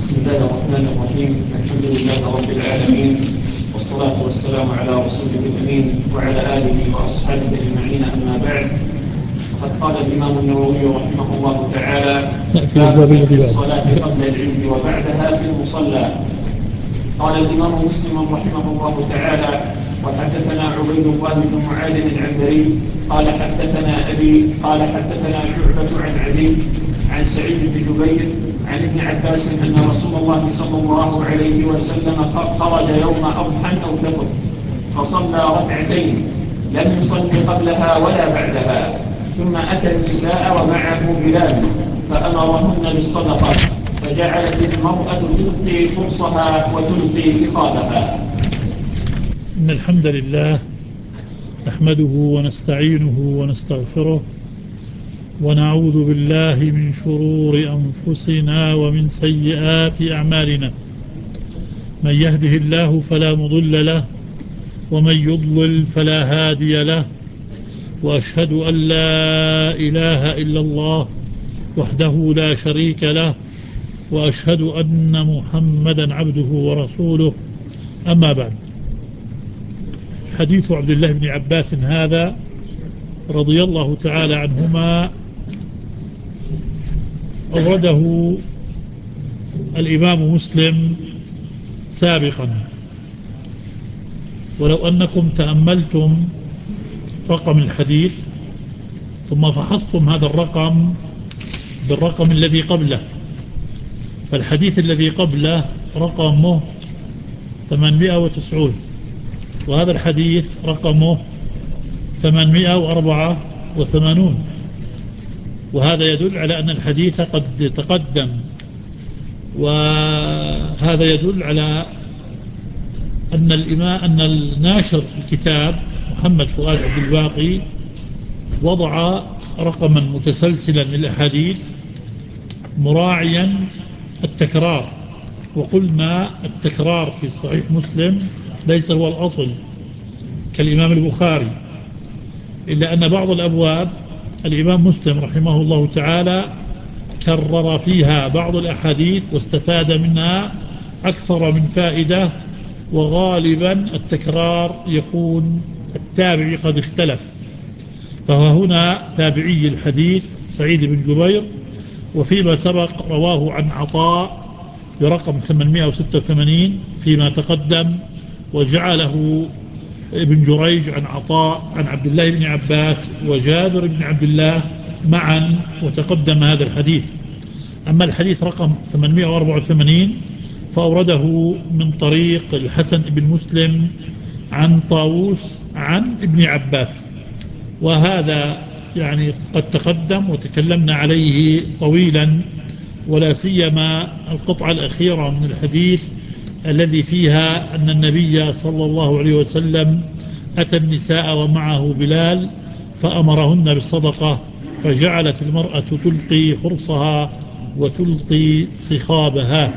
بسم الله الرحمن الرحيم. الحمد لله رب العالمين، والصلاة والسلام على رسوله الأمين وعلى آله وأصحابه أجمعين، أما بعد. فقد قال الإمام النووي رحمه الله تعالى: باب في الصلاة قبل العيد وبعدها في المصلى. قال الإمام مسلم رحمه الله تعالى: وحدثنا عبيد الله بن معاذ العنبري قال حدثنا أبي قال حدثنا شعبة عن عدي عن سعيد بن جبير عن ابن عباس أن رسول الله صلى الله عليه وسلم خرج يوم أضحى أو فطر فصلى ركعتين لم يصل قبلها ولا بعدها، ثم أتى النساء ومعه بلال فأمرهن بالصدقة، فجعلت المرأة تلقي فرصها وتلقي سقالها. إن الحمد لله نحمده ونستعينه ونستغفره ونعوذ بالله من شرور أنفسنا ومن سيئات أعمالنا. من يهده الله فلا مضل له ومن يضلل فلا هادي له، وأشهد أن لا إله إلا الله وحده لا شريك له، وأشهد أن محمدا عبده ورسوله. أما بعد، حديث عبد الله بن عباس هذا رضي الله تعالى عنهما أورده الإمام مسلم سابقا، ولو أنكم تأملتم رقم الحديث ثم فحصتم هذا الرقم بالرقم الذي قبله، فالحديث الذي قبله رقمه 890، وهذا الحديث رقمه 884، وهذا يدل على أن الحديث قد تقدم، وهذا يدل على أن الناشر في الكتاب محمد فؤاد عبد الباقي وضع رقما متسلسلا للأحاديث مراعيا التكرار، وقلنا التكرار في صحيح مسلم ليس هو الأصل كالإمام البخاري، إلا أن بعض الأبواب الإمام مسلم رحمه الله تعالى كرر فيها بعض الأحاديث واستفاد منها أكثر من فائدة، وغالبا التكرار يكون التابعي قد اختلف، فهنا تابعي الحديث سعيد بن جبير، وفيما سبق رواه عن عطاء برقم 886 فيما تقدم، وجعله ابن جريج عن عطاء عن عبد الله بن عباس وجابر بن عبد الله معا، وتقدم هذا الحديث. أما الحديث رقم 884 فأورده من طريق الحسن بن مسلم عن طاووس عن ابن عباس، وهذا يعني قد تقدم وتكلمنا عليه طويلا، ولا سيما القطعة الأخيرة من الحديث الذي فيها أن النبي صلى الله عليه وسلم أتى النساء ومعه بلال فأمرهن بالصدقة، فجعلت المرأة تلقي خرصها وتلقي صخابها.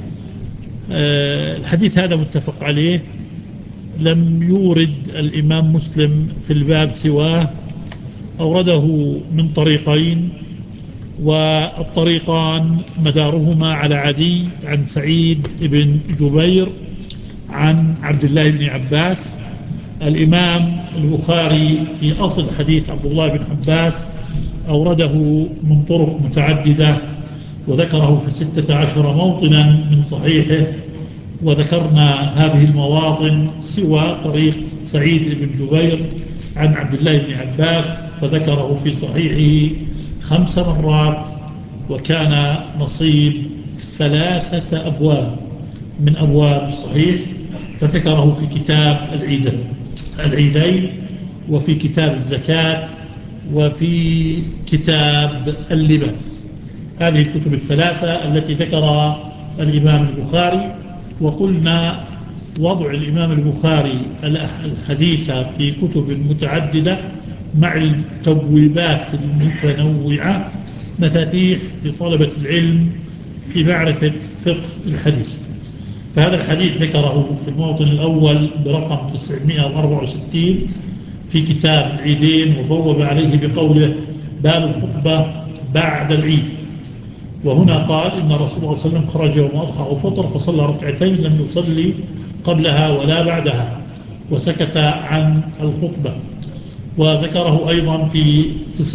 الحديث هذا متفق عليه، لم يورد الإمام مسلم في الباب سواه، أورده من طريقين، والطريقان مدارهما على عدي عن سعيد بن جبير عن عبد الله بن عباس. الإمام البخاري في أصل حديث عبد الله بن عباس أورده من طرق متعددة، وذكره في 16 موطنا من صحيحه، وذكرنا هذه المواطن سوى طريق سعيد بن جبير عن عبد الله بن عباس، فذكره في صحيحه 5 مرات، وكان نصيب 3 أبواب من أبواب الصحيح، فذكره في كتاب العيدين، وفي كتاب الزكاة، وفي كتاب اللباس. هذه الكتب 3 التي ذكرها الإمام البخاري. وقلنا وضع الإمام البخاري الحديث في كتب متعددة مع التبويبات المتنوعة مفاتيح لطلبة العلم في معرفة فقه الحديث. فهذا الحديث ذكره في الموطن الأول برقم 964 في كتاب العيدين، وبوب عليه بقوله: باب الخطبة بعد العيد. وهنا قال إن رسول الله صلى الله عليه وسلم خرج يوم أضحى وفطر فصلى ركعتين لم يصلي قبلها ولا بعدها وسكت عن الخطبة. وذكره أيضا في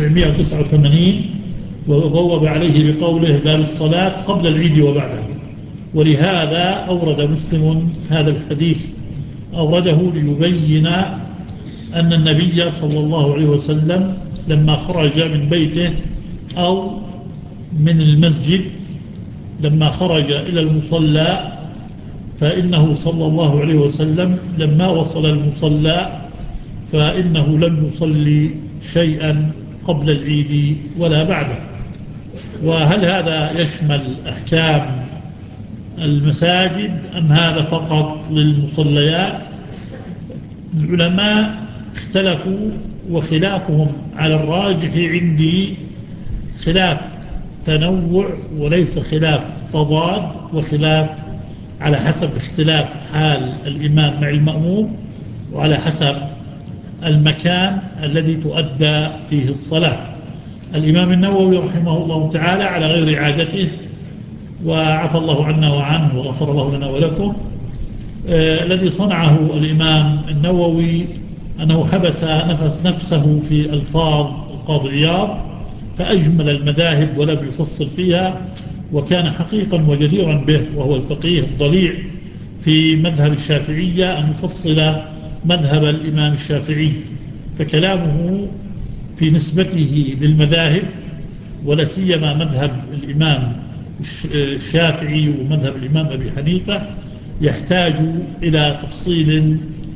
989 وبوب عليه بقوله باب الصلاة قبل العيد وبعده. ولهذا أورد مسلم هذا الحديث، أورده ليبين أن النبي صلى الله عليه وسلم لما خرج من بيته أو من المسجد، لما خرج إلى المصلى، فإنه صلى الله عليه وسلم لما وصل المصلى فإنه لم يصلي شيئا قبل العيد ولا بعده. وهل هذا يشمل أحكام المساجد أم هذا فقط للمصليات؟ العلماء اختلفوا، وخلافهم على الراجح عندي خلاف تنوع وليس خلاف تضاد، وخلاف على حسب اختلاف حال الإمام مع المأموم وعلى حسب المكان الذي تؤدى فيه الصلاة. الإمام النووي رحمه الله تعالى على غير عادته، وعفى الله عنا وعنه وغفر الله لنا ولكم، الذي صنعه الإمام النووي أنه حبس نفسه في ألفاظ القاضي عياض فأجمل المذاهب ولم يفصل فيها، وكان حقيقا وجديرا به وهو الفقيه الضليع في مذهب الشافعية أن يفصل مذهب الإمام الشافعي. فكلامه في نسبته للمذاهب ولا سيما مذهب الإمام الشافعي ومذهب الإمام أبي حنيفة يحتاج إلى تفصيل،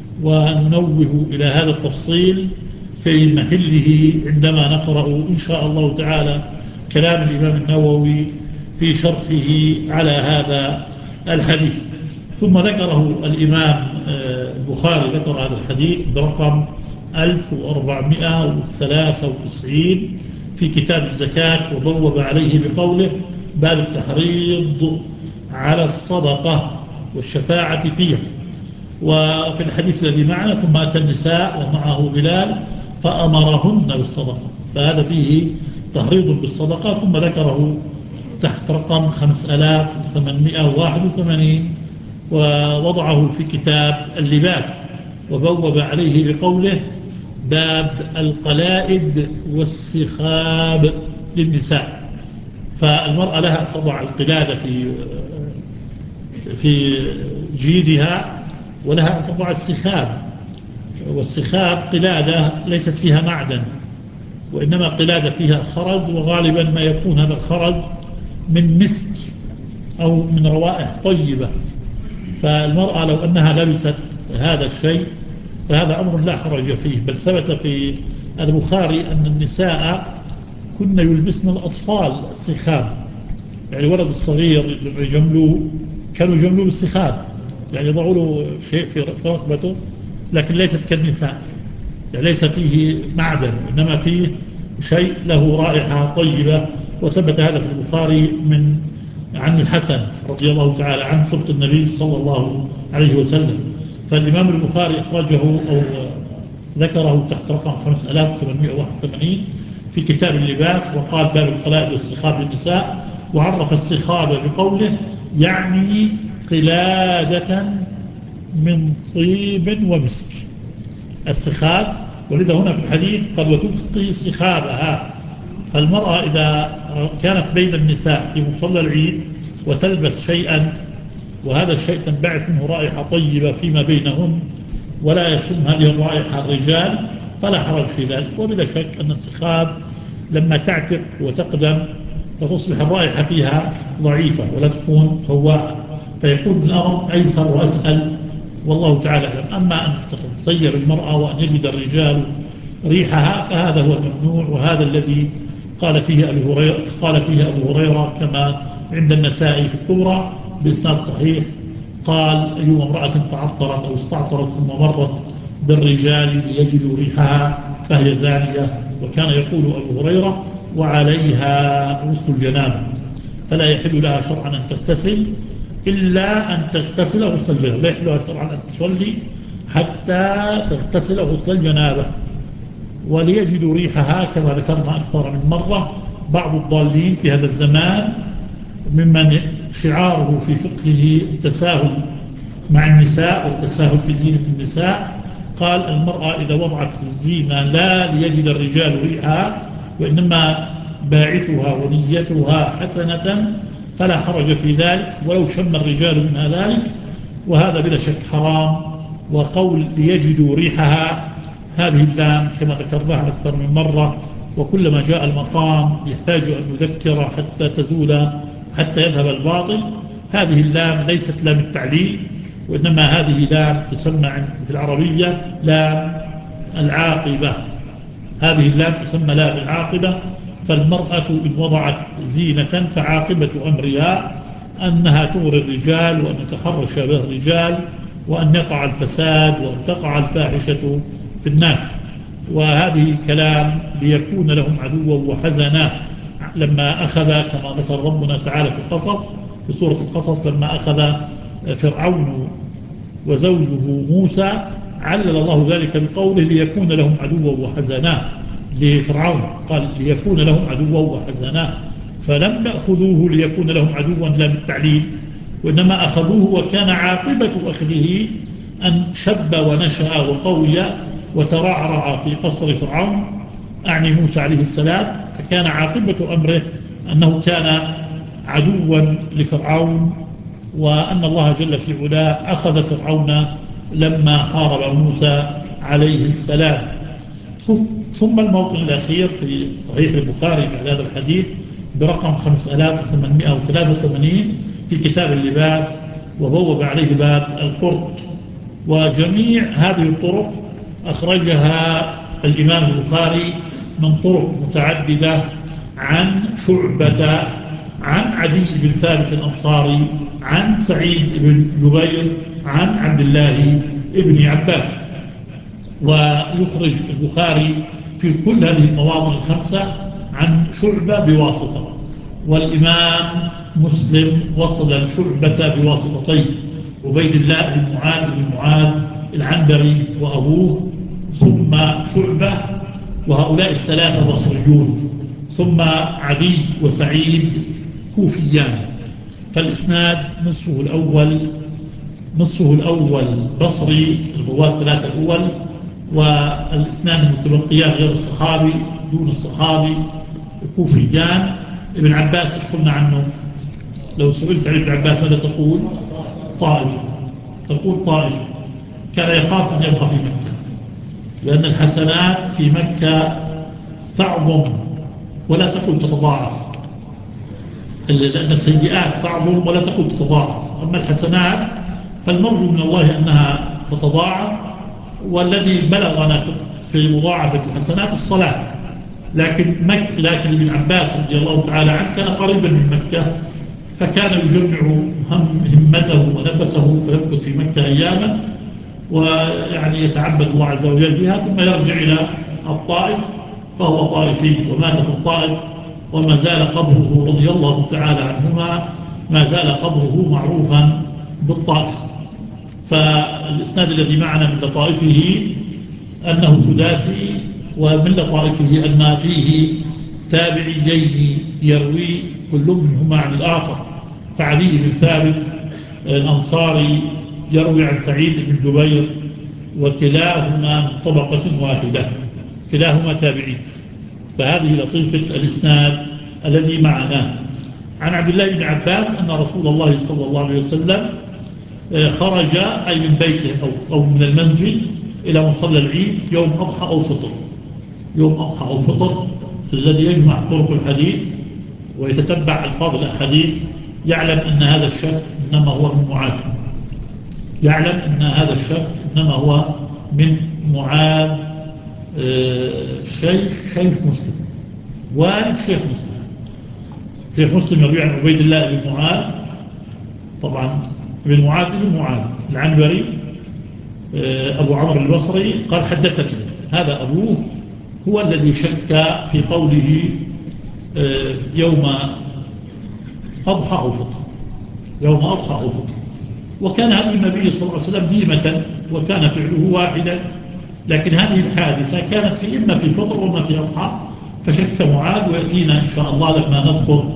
وننوه إلى هذا التفصيل في محله عندما نقرأ إن شاء الله تعالى كلام الإمام النووي في شرحه على هذا الحديث. ثم ذكره الإمام البخاري، ذكر هذا الحديث برقم 1493 في كتاب الزكاة، وبوب عليه بقوله باب التحريض على الصدقة والشفاعة فيها. وفي الحديث الذي معنا ثم أتى النساء ومعه بلال فأمرهن بالصدقة، فهذا فيه تحريض بالصدقة. ثم ذكره تحت رقم 5881 ووضعه في كتاب اللباس، وبوب عليه بقوله باب القلائد والسخاب للنساء. فالمرأة لها أن تضع القلادة في جيدها، ولها أن تضع السخاب. والسخاب قلادة ليست فيها معدن، وإنما قلادة فيها خرز، وغالبا ما يكون هذا الخرز من مسك أو من روائح طيبة. فالمرأة لو أنها لبست هذا الشيء فهذا أمر لا حرج فيه، بل ثبت في البخاري أن النساء كن يلبسن الأطفال السخاب، يعني الولد الصغير لما يجملوه كانوا يجملوه بالسخاب، يعني يضعوا له شيء في رقبته، لكن ليست كالنساء، يعني ليس فيه معدن، إنما فيه شيء له رائحة طيبة. وثبت هذا في البخاري عن الحسن رضي الله تعالى عن صبت النبي صلى الله عليه وسلم. فالإمام البخاري أخرجه أو ذكره تحت رقم 5881 في كتاب اللباس، وقال باب القلائد والسخاب للنساء، وعرف السخاب بقوله يعني قلادة من طيب ومسك السخاب. ولذا هنا في الحديث قد وتلقي سخابها. فالمرأة إذا كانت بين النساء في مصلى العيد وتلبس شيئا وهذا الشيء تنبعث منه رائحة طيبة فيما بينهم ولا يشم هذه الرائحة الرجال فلا حرج في ذلك. وبلا شك أن السخاب لما تعتق وتقدم فتصبح الرائحة فيها ضعيفة ولا تكون فواحة، فيكون الأمر أيسر وأسهل والله تعالى أعلم. أما أن تطير المرأة وأن يجد الرجال ريحها فهذا هو الممنوع، وهذا الذي قال فيه أبو هريرة كما عند النسائي في الكبرى بإسناد صحيح، قال أيما امرأة تعطرت أو استعطرت ثم مرت بالرجال ليجدوا ريحها فهي زانية. وكان يقول أبو هريرة وعليها غسل الجنابة، فلا يحل لها شرعا أن تغتسل إلا أن تغتسل غسل الجنابة، لا يحل لها شرعا أن تصلي حتى تغتسل غسل الجنابة. وليجدوا ريحها كما ذكرنا أكثر من مرة. بعض الضالين في هذا الزمان ممن شعاره في فقهه التساهل مع النساء والتساهل في زينة النساء، قال المرأة إذا وضعت الزينة لا ليجد الرجال ريحها وإنما باعثها ونيتها حسنة فلا حرج في ذلك ولو شم الرجال منها ذلك، وهذا بلا شك حرام. وقول ليجدوا ريحها، هذه اللام كما ذكرناها أكثر من مرة، وكلما جاء المقام يحتاج أن نذكر حتى تزول، حتى يذهب الباطل. هذه اللام ليست لام التعليل، وإنما هذه لام تسمى في العربية لام العاقبة. هذه اللام تسمى لام العاقبة. فالمرأة إن وضعت زينة فعاقبة أمرها أنها تغري الرجال وأن يتحرش بها الرجال وأن يقع الفساد وأن تقع الفاحشة في الناس. وهذه كلام ليكون لهم عدوا وحزنا، لما أخذ كما ذكر ربنا تعالى في القصص في سورة القصص، لما أخذ فرعون وزوجه موسى علل الله ذلك بقوله ليكون لهم عدوا وحزنا. لفرعون قال ليكون لهم عدوا وحزنا، فلم يأخذوه ليكون لهم عدوا لا بالتعليل، وإنما أخذوه وكان عاقبة أخذه أن شب ونشأ وقوي وترعرع في قصر فرعون، أعني موسى عليه السلام. فكان عاقبة أمره أنه كان عدوا لفرعون، وأن الله جل في علاه أخذ فرعون لما حارب موسى عليه السلام. ثم الموطن الأخير في صحيح البخاري في هذا الحديث برقم 5883 في كتاب اللباس، وبوب عليه باب القرط. وجميع هذه الطرق أخرجها الإمام البخاري من طرق متعددة عن شعبة عن عدي بن ثابت الأنصاري عن سعيد بن جبير عن عبد الله بن عباس. ويخرج البخاري في كل هذه المواطن الخمسة عن شعبة بواسطة، والإمام مسلم وصل شعبة بواسطتين: عبيد الله بن معاذ العنبري وأبوه، ثم شعبة، وهؤلاء الثلاثة بصريون، ثم عدي وسعيد كوفيان. فالإسناد نصفه الأول بصري، الرواة الثلاثة الأول، والاثنان المتبقيان غير الصحابي دون الصحابي كوفيان. ابن عباس ايش قلنا عنه؟ لو سئلت عن ابن عباس ماذا تقول؟ طائفة. تقول طائفة. كان يخاف أن يبقى في مكة، لأن الحسنات في مكة تعظم ولا تكون تتضاعف، لأن السيئات تعظم ولا تكون تتضاعف، أما الحسنات فالمرجو من الله أنها تتضاعف. والذي بلغنا في مضاعفة الحسنات الصلاة. لكن ابن عباس رضي الله تعالى عنه كان قريبا من مكة، فكان يجمع همته ونفسه فيمكث في مكة أياما، ويعني يتعبد الله عز وجل بها، ثم يرجع إلى الطائف، فهو طائفي ومات في الطائف، وما زال قبره رضي الله تعالى عنهما ما زال قبره معروفا بالطائف. فالإسناد الذي معنا من لطائفه أنه سداسي، ومن لطائفه أن فيه تابعيين يروي كل منهما عن الآخر. فعلي بن ثابت الأنصاري يروي عن سعيد بن جبير، وكلاهما من طبقة واحدة، كلاهما تابعين. فهذه لطيفة الإسناد الذي معنا. عن عبد الله بن عباس أن رسول الله صلى الله عليه وسلم خرج أي من بيته أو من المسجد إلى مصلى العيد يوم أضحى أو فطر. يوم أضحى أو فطر الذي يجمع طرق الحديث ويتتبع ألفاظ الأحاديث يعلم أن هذا الشك إنما هو من معاذ، يعلم أن هذا الشك إنما هو من معاذ شيخ مسلم، والد شيخ مسلم. شيخ مسلم يروي عن عبيد الله بن معاذ، طبعا بن معاذ بن معاذ العنبري أبو عمرو البصري قال حدثني. هذا أبوه هو الذي شك في قوله يوم أضحى أو فطر، يوم أضحى أو فطر. وكان هذا النبي صلى الله عليه وسلم ديمة، وكان فعله واحدا، لكن هذه الحادثة كانت في إما في فطر وما في أضحى، فشك معاذ، ويأتينا إن شاء الله لما نذكر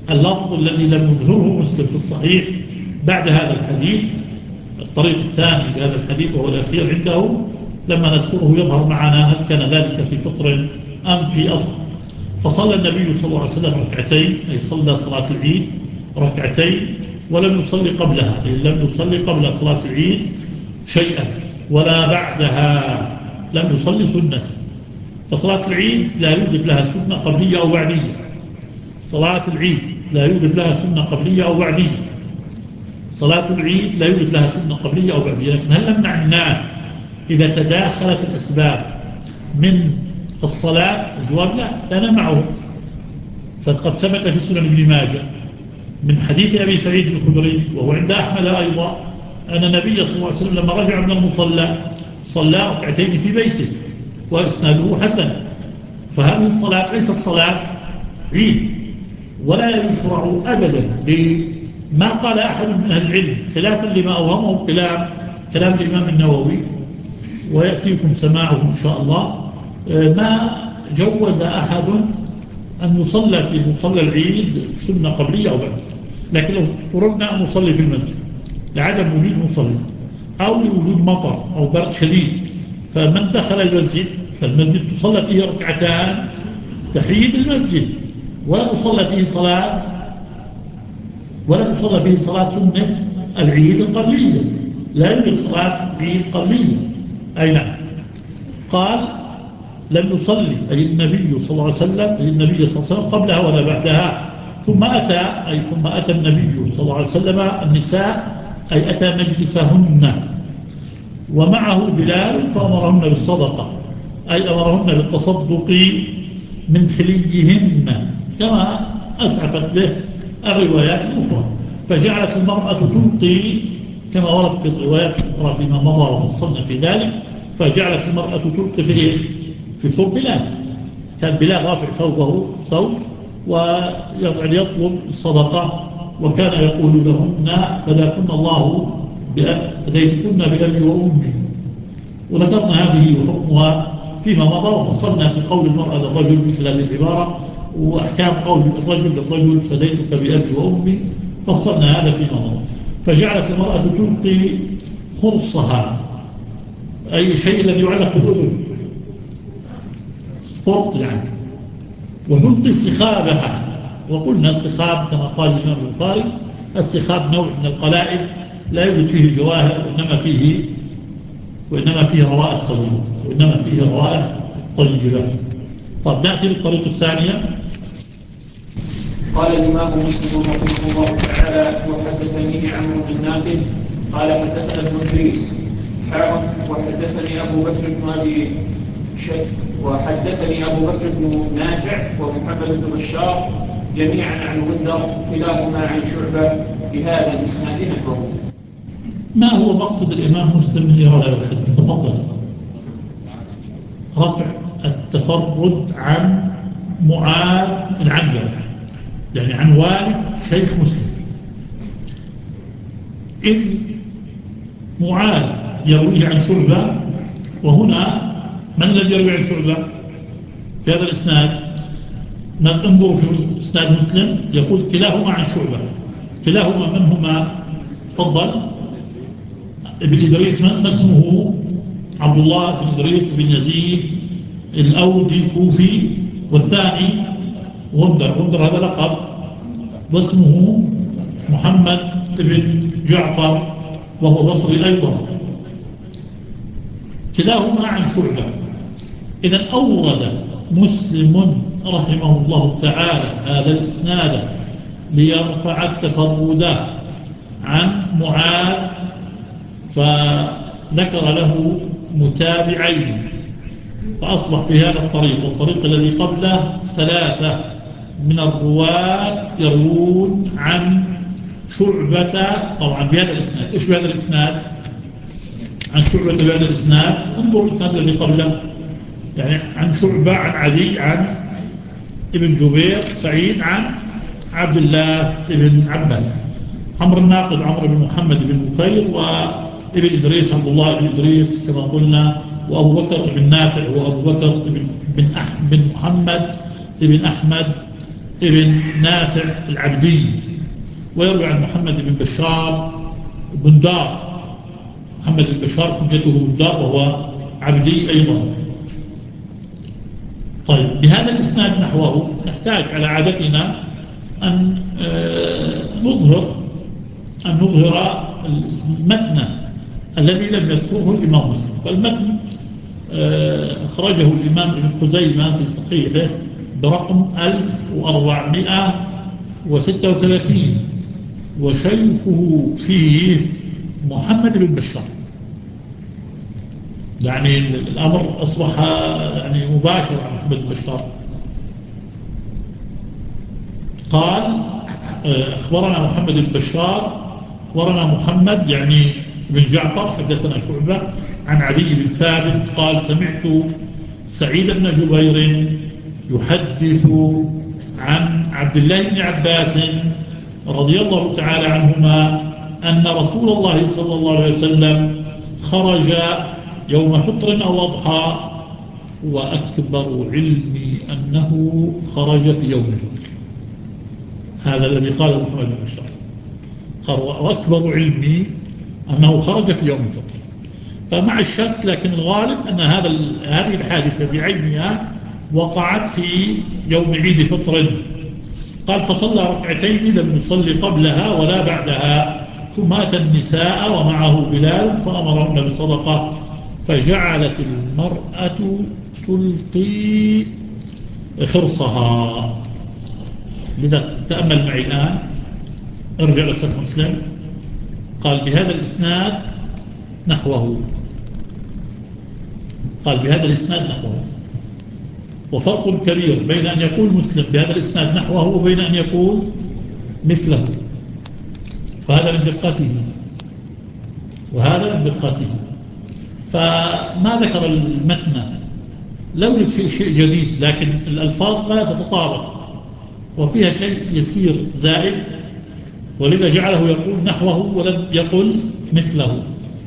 اللفظ الذي لم يظهره مسلم في الصحيح بعد هذا الحديث، الطريق الثاني لهذا الحديث وهو الأخير عنده، لما نذكره يظهر معنا هل كان ذلك في فطر أم في أضحى. فصلى النبي صلى الله عليه وسلم ركعتين، أي صلى صلاة العيد ركعتين، ولم يصلي قبلها، أي لم يصلي قبل صلاة العيد شيئا ولا بعدها، لم يصلي سنة. فصلاة العيد لا يوجد لها سنة قبلية أو بعدية. صلاة العيد لا يوجد لها سنة قبلية أو بعدية. صلاة العيد لا يوجد لها سنة قبلية أو بعدية. لكن هل نمنع الناس إذا تداخلت الأسباب من الصلاة؟ الجواب لا نمنعهم. فقد ثبت في سنن ابن ماجه من حديث أبي سعيد الخدري وهو عند أحمد أيضا أن النبي صلى الله عليه وسلم لما رجع من المصلى صلى ركعتين في بيته وإسناده حسن. فهذه الصلاة ليست صلاة عيد، ولا يشرع أبدا ما قال أحد من أهل العلم خلافا لما أوهمه كلام الإمام النووي ويأتيكم سماعه إن شاء الله. ما جوز أحد أن يصلى في مصلى العيد سنة قبلية أو بعد. لكن لو اضطررنا أن نصلي في المسجد لعدم وجود مصلى أو لوجود مطر أو برد شديد، فمن دخل المسجد فالمسجد تصلى فيه ركعتان تحية المسجد، ولا تصلى فيه صلاة سنة العيد القبلية. لا يوجد صلاة عيد قبلية. أي نعم. قال لم يصلي أي النبي صلى الله عليه وسلم قبلها ولا بعدها. ثم أتى النبي صلى الله عليه وسلم النساء، أي أتى مجلسهن ومعه بلال فأمرهن بالصدقة، أي أمرهن بالتصدق من خليهن كما أسعفت به الروايات الأخرى. فجعلت المرأة تلقي كما ورد في الروايات الأخرى فيما مضى وفصلنا في ذلك. فجعلت المرأة تلقي في إيش؟ في ثوب بلال. كان بلال رافع ثوب ويطلب الصدقة، وكان يقول لهن فداكن الله فديتكن بأبي وأمي. وذكرنا هذه وحكمها فيما مضى وفصلنا في قول المرأة للرجل مثل هذه العبارة، وأحكام قول الرجل للرجل فديتك بأبي وأمي، فصلنا هذا فيما مضى. فجعلت المرأة تلقي خرصها، أي شيء الذي يعلق في الأذن، قرط يعني، وتلقي استخابها. وقلنا السخاب كما قال الإمام البخاري السخاب نوع من القلائد لا يوجد فيه الجواهر وإنما فيه روائح طيبة. طب نأتي للطريقة الثانية. قال الإمام مسلم رحمه الله تعالى: وحدثني عمرو بن نافع قال حدثنا ابن إدريس وحدثني أبو بكر بن نافع ومحمد بن بشار جميعا عن غندر كلاهما عن شعبة بهذا الإسناد نحوه. ما هو مقصد الإمام مسلم من إيراد هذا الحديث؟ تفضل. رفع التفرد عن معاذ العنبري، يعني عن والد شيخ مسلم. إذ معاذ يرويه عن شعبة، وهنا من الذي يروي عن شعبة في هذا الإسناد؟ انظروا في إسناد مسلم يقول كلاهما عن شعبة. كلاهما من هما؟ تفضل. ابن إدريس ما اسمه؟ عبد الله بن إدريس بن يزيد الأودي الكوفي. والثاني غندر هذا لقب، واسمه محمد بن جعفر وهو بصري أيضا. كلاهما عن شعبة. إذن أورد مسلم رحمه الله تعالى هذا الإسناد ليرفع التفرد عن معاذ، فذكر له متابعين، فأصبح في هذا الطريق والطريق الذي قبله ثلاثة من الرواة يروون عن شعبة طبعا بهذا الإسناد. إيش بهذا الإسناد؟ عن شعبة بهذا الإسناد. انظر الإسناد الذي قبله، يعني عن شعبة عن علي عن ابن جبير سعيد عن عبد الله بن عباس. عمرو الناقد عمرو بن محمد بن بكير، وابن إدريس عبد الله بن إدريس كما قلنا، وأبو بكر بن نافع وأبو بكر بن محمد بن أحمد ابن نافع العبدي، ويروي عن محمد بن بشار بندار. محمد بن بشار كنيته بندار وهو عبدي أيضا. طيب، بهذا الإسناد نحوه نحتاج على عادتنا أن نظهر المتن الذي لم يذكره الإمام مسلم. فالمتن أخرجه الإمام ابن خزيمة في صحيحه برقم 1436، وشيخه فيه محمد بن بشار. يعني الأمر أصبح يعني مباشر عن محمد بن بشار. قال أخبرنا محمد بن بشار، أخبرنا محمد يعني بن جعفر، حدثنا شعبة عن علي بن ثابت قال سمعت سعيد بن جبير يحدث عن عبد الله بن عباس رضي الله تعالى عنهما أن رسول الله صلى الله عليه وسلم خرج يوم فطر أو أضحى، وأكبر علمي أنه خرج في يوم الفطر. هذا الذي قاله محمد بن بشار، قال وأكبر علمي أنه خرج في يوم الفطر. فمع الشك، لكن الغالب أن هذه الحادثة بعينها وقعت في يوم عيد فطر. قال فصلى ركعتين لم يصلي قبلها ولا بعدها، ثم أتى النساء ومعه بلال فأمرهن بالصدقة، فجعلت المرأة تلقي خرصها. لذا تأمل معي الآن، ارجع لصحيح مسلم. قال بهذا الإسناد نحوه، قال بهذا الإسناد نحوه. وفرق كبير بين أن يقول مسلم بهذا الإسناد نحوه وبين أن يقول مثله. فهذا من دقته وهذا من دقته. فما ذكر المتن لا يوجد شيء جديد، لكن الألفاظ لا تتطابق وفيها شيء يسير زائد، ولذا جعله يقول نحوه ولم يقل مثله.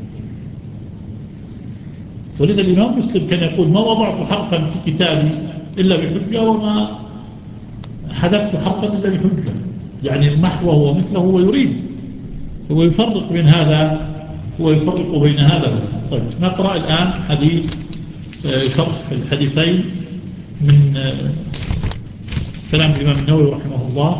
ولذا الإمام مسلم كان يقول ما وضعت حرفا في كتابي إلا بحجة، وما حذفت حرفا إلا بحجة. يعني نحوه ومثله هو يريد، هو يفرق بين هذا ويفرق بين هذا. طيب، نقرأ الآن حديث شرح الحديثين من كلام الإمام النووي رحمه الله.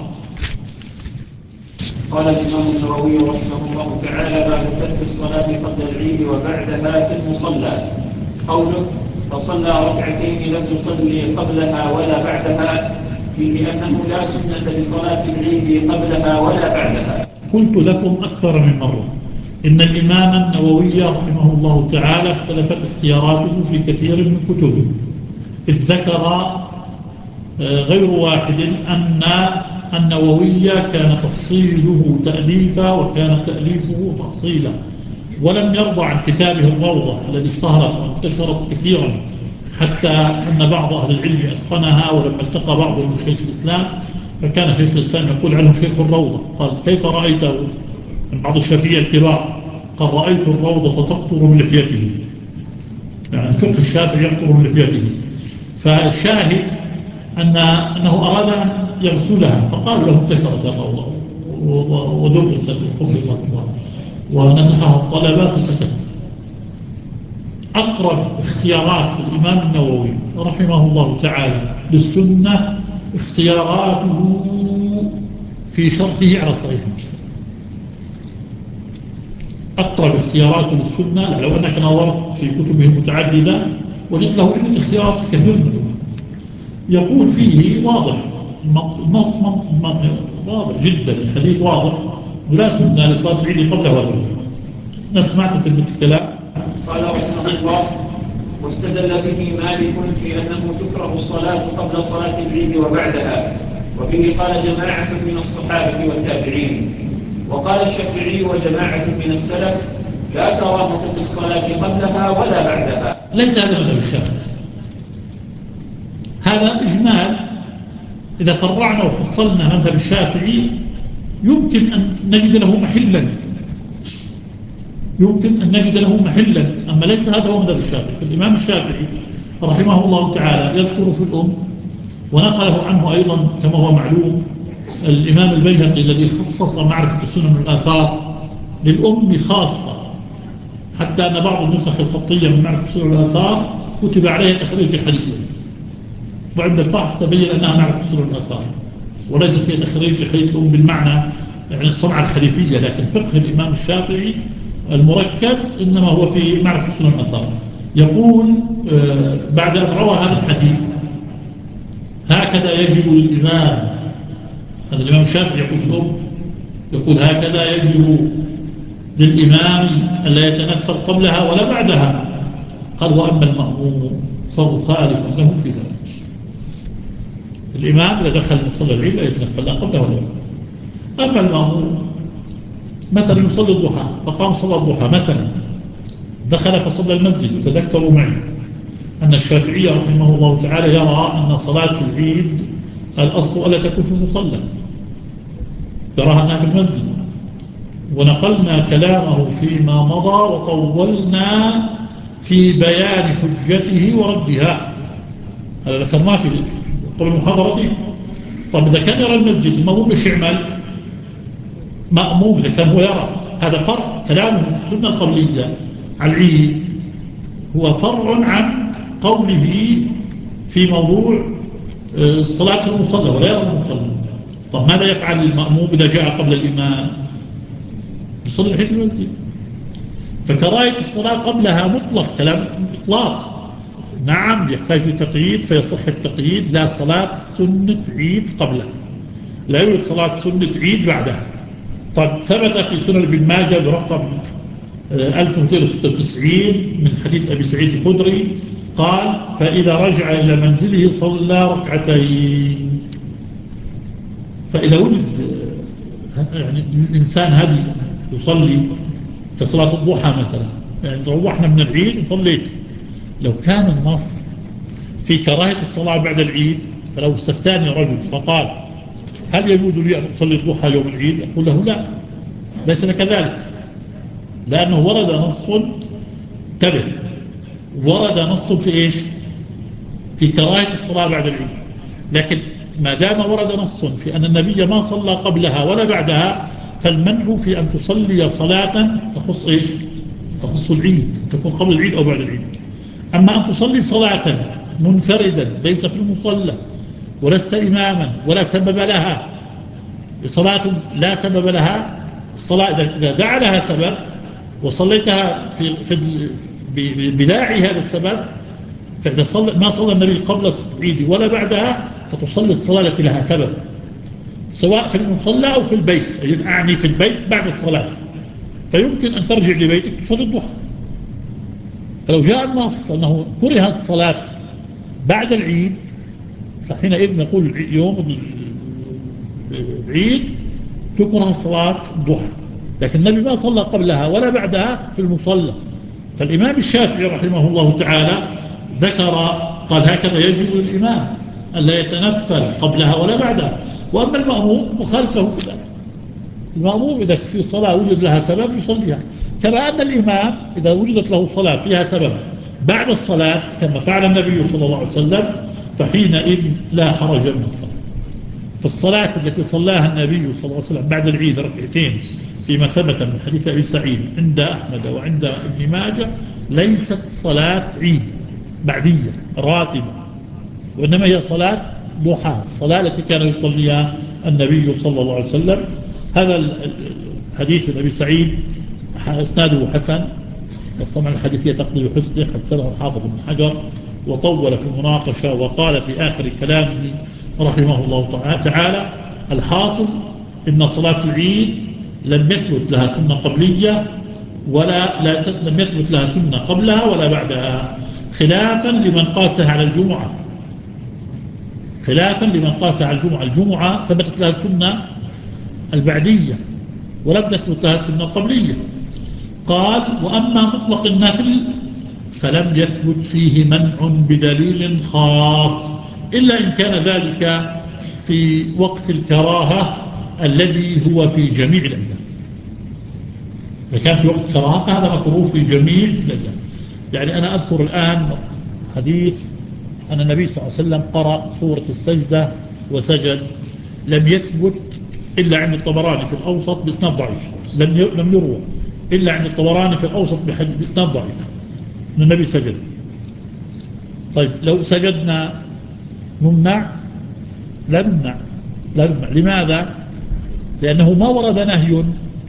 قال الإمام النووي رحمه الله تعالى: باب ترك الصلاة قبل العيد وبعدها في المصلى. قوله فصلى ركعتين لم يصلي قبلها ولا بعدها، فيه أنه لا سنة لصلاة العيد قبلها ولا بعدها. قلت لكم أكثر من مرة إن الإمام النووي رحمه الله تعالى اختلفت اختياراته في كثير من كتبه، إذ ذكر غير واحد أن النووي كان تفصيله تأليفا وكان تأليفه تفصيلا، ولم يرضى عن كتابه الروضة الذي اشتهرت وانتشرت كثيرا، حتى أن بعض أهل العلم أتقنها. ولما التقى بعضهم بشيخ الإسلام فكان شيخ الإسلام يقول عنه شيخ الروضة. قال كيف رأيته؟ من بعض الشافعية الكبار قال رأيت الروضة تقطر من لحيته، يعني الفقه الشافعي يقطر من لحيته. فالشاهد أنه أراد أن يغسلها، فقال له انتشرت الروضة ودرست وحفظت ونسخها الطلبة فسكت. أقرب اختيارات الإمام النووي رحمه الله تعالى للسنة اختياراته في شرحه على صحيح مسلم. أقرب اختياراته للسنة، لو أنك نظرت في كتبه المتعددة وجدت له عدة اختيارات كثير منه. يقول فيه واضح، النص واضح جدا، الحديث واضح، ولا سنة لصلاة العيد قبله ولا بعده. نسمع تتبت الكلام. قال رحمه الله: واستدل به مالك في أنه تكره الصلاة قبل صلاة العيد وبعدها، وبه قال جماعة من الصحابة والتابعين. وقال الشافعي وجماعة من السلف: لا كراهة في الصلاة قبلها ولا بعدها. ليس هذا مذهب الشافعي، هذا إجمال. إذا فرعنا وفصلنا مذهب الشافعي يمكن أن نجد له محلا، أما ليس هذا هو مذهب الشافعي. فالإمام الشافعي رحمه الله تعالى يذكر في الأم ونقله عنه أيضا كما هو معلوم الإمام البيهقي الذي خصص معرفة السنن والآثار للأم خاصة، حتى أن بعض النسخ الخطية من معرفة السنن والآثار كتب عليها تخريج الحديث، وعند الفحص تبين أنها معرفة السنن والآثار وليست هي تخريج الحديث الأم بالمعنى يعني الصنعة الحديثية، لكن فقه الإمام الشافعي المركز إنما هو في معرفة السنن والآثار. يقول بعد أن روى هذا الحديث: هكذا يجب للإمام، هذا الإمام الشافعي يقول في الأم، يقول هكذا يجب للإمام ألا يتنفل قبلها ولا بعدها. قال: وأما المأموم فهو خالف له في ذلك. الإمام إذا دخل مصلى العيد لا يتنفل لا قبلها ولا بعدها. أما المأموم مثلا يصلي الضحى فقام صلى الضحى مثلا، دخل فصلى المسجد. وتذكروا معي أن الشافعي رحمه الله تعالى يرى أن صلاة العيد الأصل ألا تكون في المصلى، يراها أنها في المسجد. ونقلنا كلامه فيما مضى وطولنا في بيان حجته وردها، هذا ذكرناه في قبل محاضرته. طب إذا كان يرى المسجد المأموم مش يعمل مأموم، إذا كان هو يرى، هذا فرع كلامه في السنة القبلية على العيد هو فرع عن قوله في موضوع الصلاة في المصلى ولا يرى المصلى. طب ماذا يفعل المأموم إذا جاء قبل الإمام؟ يصلي الحين في المسجد. فكراهية الصلاة قبلها مطلق، كلام إطلاق. نعم يحتاج لتقييد فيصح التقييد، لا صلاة سنة عيد قبلها، لا يوجد صلاة سنة عيد بعدها. طب ثبت في سنن ابن ماجه برقم 1296 من حديث أبي سعيد الخدري قال: فإذا رجع إلى منزله صلى ركعتين. فإذا وجد يعني الإنسان هذه يصلي كصلاة الضحى مثلا، يعني روحنا من العيد وصليت، لو كان النص في كراهية الصلاة بعد العيد فلو استفتاني رجل فقال: هل يجوز لي أن أصلي الضحى يوم العيد؟ أقول له: لا، ليس كذلك، لأنه ورد نص، انتبه، ورد نص في إيش؟ في كراهية الصلاة بعد العيد. لكن ما دام ورد نص في أن النبي ما صلى قبلها ولا بعدها، فالمنع في أن تصلي صلاة تخص إيش؟ تخص العيد، تكون قبل العيد أو بعد العيد. أما أن تصلي صلاة منفردا ليس في المصلى ولست إماما ولا سبب لها، صلاة لا سبب لها، الصلاة إذا دعا لها سبب وصليتها بداعي هذا السبب، فإذا ما صلى النبي قبل العيد ولا بعدها فتصلي الصلاة التي لها سبب، سواء في المصلى أو في البيت، أعني في البيت بعد الصلاة، فيمكن أن ترجع لبيتك تصلي الضحى. فلو جاء النص أنه كرهت الصلاة بعد العيد فحينئذ نقول يوم العيد تكره صلاة الضحى، لكن النبي ما صلى قبلها ولا بعدها في المصلى. فالإمام الشافعي رحمه الله تعالى ذكر، قال: هكذا يجب للإمام ألا يتنفل قبلها ولا بعدها. وأما المأموم مخالفه في ذلك، المأموم إذا في صلاة وجد لها سبب يصليها، كما أن الإمام إذا وجدت له صلاة فيها سبب بعد الصلاة كما فعل النبي صلى الله عليه وسلم فحينئذ لا حرج من الصلاة. فالصلاة التي صلاها النبي صلى الله عليه وسلم بعد العيد ركعتين فيما ثبت من حديث أبي سعيد عند أحمد وعند ابن ماجه ليست صلاة عيد بعدية راتبة، وإنما هي صلاة ضحى، الصلاة التي كان يصليها النبي صلى الله عليه وسلم. هذا الحديث من أبي سعيد اسناده حسن، والصنعة الحديثية تقضي حسنه، حسنه الحافظ بن حجر وطول في المناقشة وقال في آخر كلامه رحمه الله تعالى: الحاصل إن صلاة العيد لم يثبت لها سنة قبلية لم يثبت لها سنة قبلها ولا بعدها، خلافا لمن قاسها على الجمعة، خلافا لمن قاس على الجمعة. الجمعة ثبتت لها السنة البعدية ولم تثبت لها السنة القبلية. قال: وأما مطلق النفل فلم يثبت فيه منع بدليل خاص إلا إن كان ذلك في وقت الكراهة الذي هو في جميع الأيام. إذا كان في وقت الكراهة فهذا مكروه في جميع الأيام. يعني أنا أذكر الآن حديث أن النبي صلى الله عليه وسلم قرأ سورة السجدة وسجد، لم يثبت إلا عند الطبراني في الأوسط بإسناد ضعيف، لم يروى إلا عند الطبراني في الأوسط بإسناد ضعيف أن النبي سجد. طيب لو سجدنا نمنع؟ لا نمنع، لا نمنع. لماذا؟ لأنه ما ورد نهي.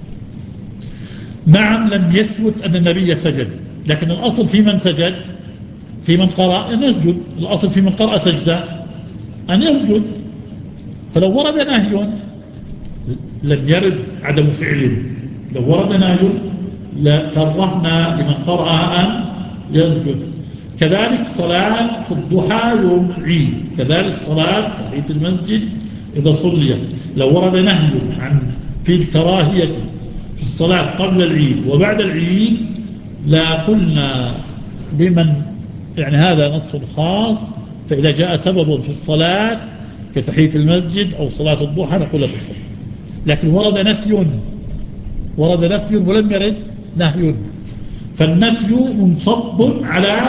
نعم لم يثبت أن النبي سجد، لكن الأصل في من سجد، في من قرأ أن يسجد، الأصل في من قرأ سجدة أن يسجد. فلو ورد نهي لم يرد عدم فعله، لو ورد نهي لكرهنا لمن قرأ أن يسجد. كذلك صلاة في الضحى يوم العيد، كذلك صلاة تحية المسجد إذا صليت، لو ورد نهي عن في الكراهية في الصلاة قبل العيد وبعد العيد لا قلنا لمن يعني هذا نص خاص، فإذا جاء سبب في الصلاة كتحية المسجد أو صلاة الضحى نقول لا تصل. لكن ورد نفي ولم يرد نهي، فالنفي منصب على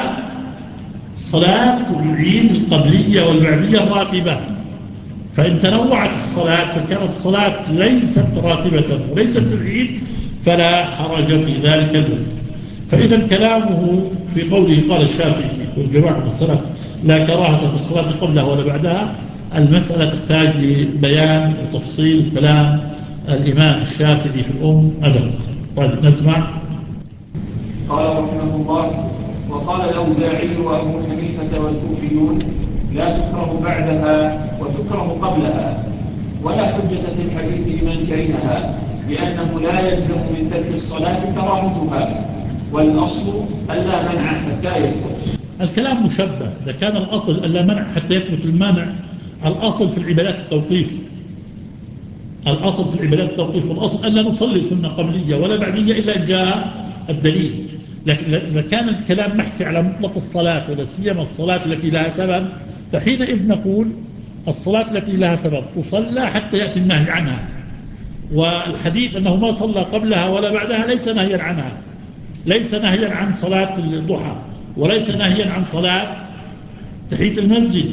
صلاة العيد القبلية والبعدية الراتبة، فإن تنوعت الصلاة فكانت الصلاة ليست راتبة وليست في العيد فلا حرج في ذلك الوقت. فإذا كلامه في قوله قال الشافعي والجماعة من السلف لا كراهة في الصلاة قبلها ولا بعدها، المسألة تحتاج لبيان وتفصيل كلام الإمام الشافعي في الأم أدب. طيب نسمع. قال رحمه الله: وقال الأوزاعي وأبو حنيفة والكوفيون لا تكره بعدها وتكره قبلها، ولا حجة في الحديث لمن كرهها، لأنه لا يلزم من ترك الصلاة كراهتها، والأصل ألا منع حتى يثبت. الكلام مشبه، إذا كان الأصل ألا منع حتى يثبت المانع، الأصل في العبادات التوقيف، الأصل في العبادات التوقيف، والأصل ألا نصلي سنة قبلية ولا بعدية إلا إن جاء الدليل. لكن إذا كان الكلام محكي على مطلق الصلاة ولا سيما الصلاة التي لها سبب، فحينئذ نقول الصلاة التي لها سبب تصلى حتى يأتي النهي عنها، والحديث أنه ما صلى قبلها ولا بعدها ليس نهيا عنها، ليس نهيا عن صلاة الضحى وليس نهيا عن صلاة تحية المسجد،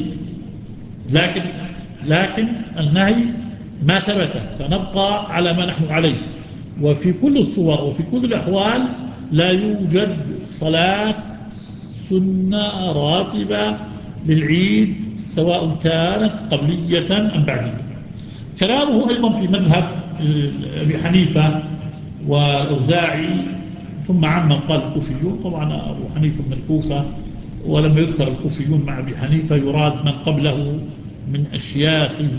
لكن النهي ما ثبت، فنبقى على ما نحن عليه. وفي كل الصور وفي كل الأحوال لا يوجد صلاة سنة راتبة للعيد سواء كانت قبلية أم بعدية. كلامه أيضا في مذهب أبي حنيفة والأوزاعي، ثم عما قال الكوفيون. طبعا أبو حنيفة من الكوفة ولم يذكر الكوفيون مع أبي حنيفة، يراد من قبله من أشياخه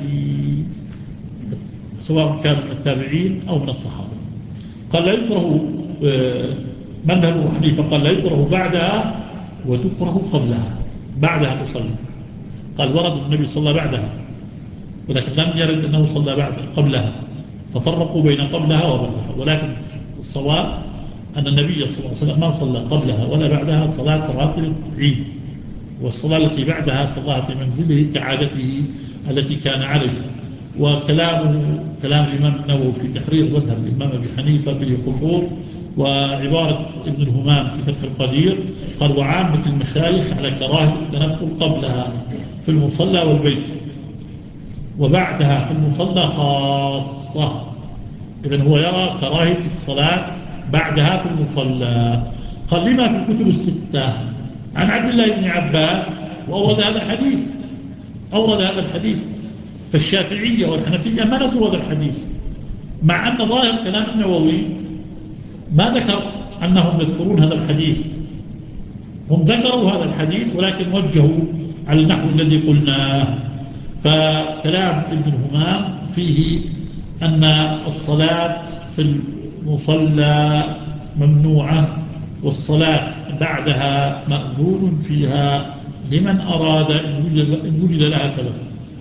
سواء كان من التابعين أو من الصحابة. قال لا يكره مذهب أبو حنيفة قال لا يكره بعدها وتكره قبلها، بعدها تصلي. قال ورد النبي صلى بعدها ولكن لم يرد أنه صلى بعد قبلها، ففرقوا بين قبلها وبعدها. ولكن الصواب أن النبي صلى الله عليه وسلم ما صلى قبلها ولا بعدها صلاة راتب عيد، والصلاة التي بعدها صلاها في منزله كعادته التي كان عليه. وكلامه كلام الإمام النووي في تحرير مذهب الإمام أبي حنيفة فيه خطور، وعبارة ابن الهمام في فتح القدير قال وعامة المشايخ على كراهة التنفل قبلها في المصلى والبيت وبعدها في المصلى خاصة. إذن هو يرى كراهة الصلاة بعدها في المصلى. قال لما في الكتب الستة عن عبد الله بن عباس، وأورد هذا الحديث، أورد هذا الحديث. فالشافعية والحنفية ما نذكروا هذا الحديث، مع أن ظاهر كلام النووي ما ذكر أنهم يذكرون هذا الحديث. هم ذكروا هذا الحديث ولكن وجهوا على النحو الذي قلناه. فكلام ابن الهمام فيه أن الصلاة في المصلى ممنوعة والصلاة بعدها مأذون فيها لمن أراد إن وجد لها سبب.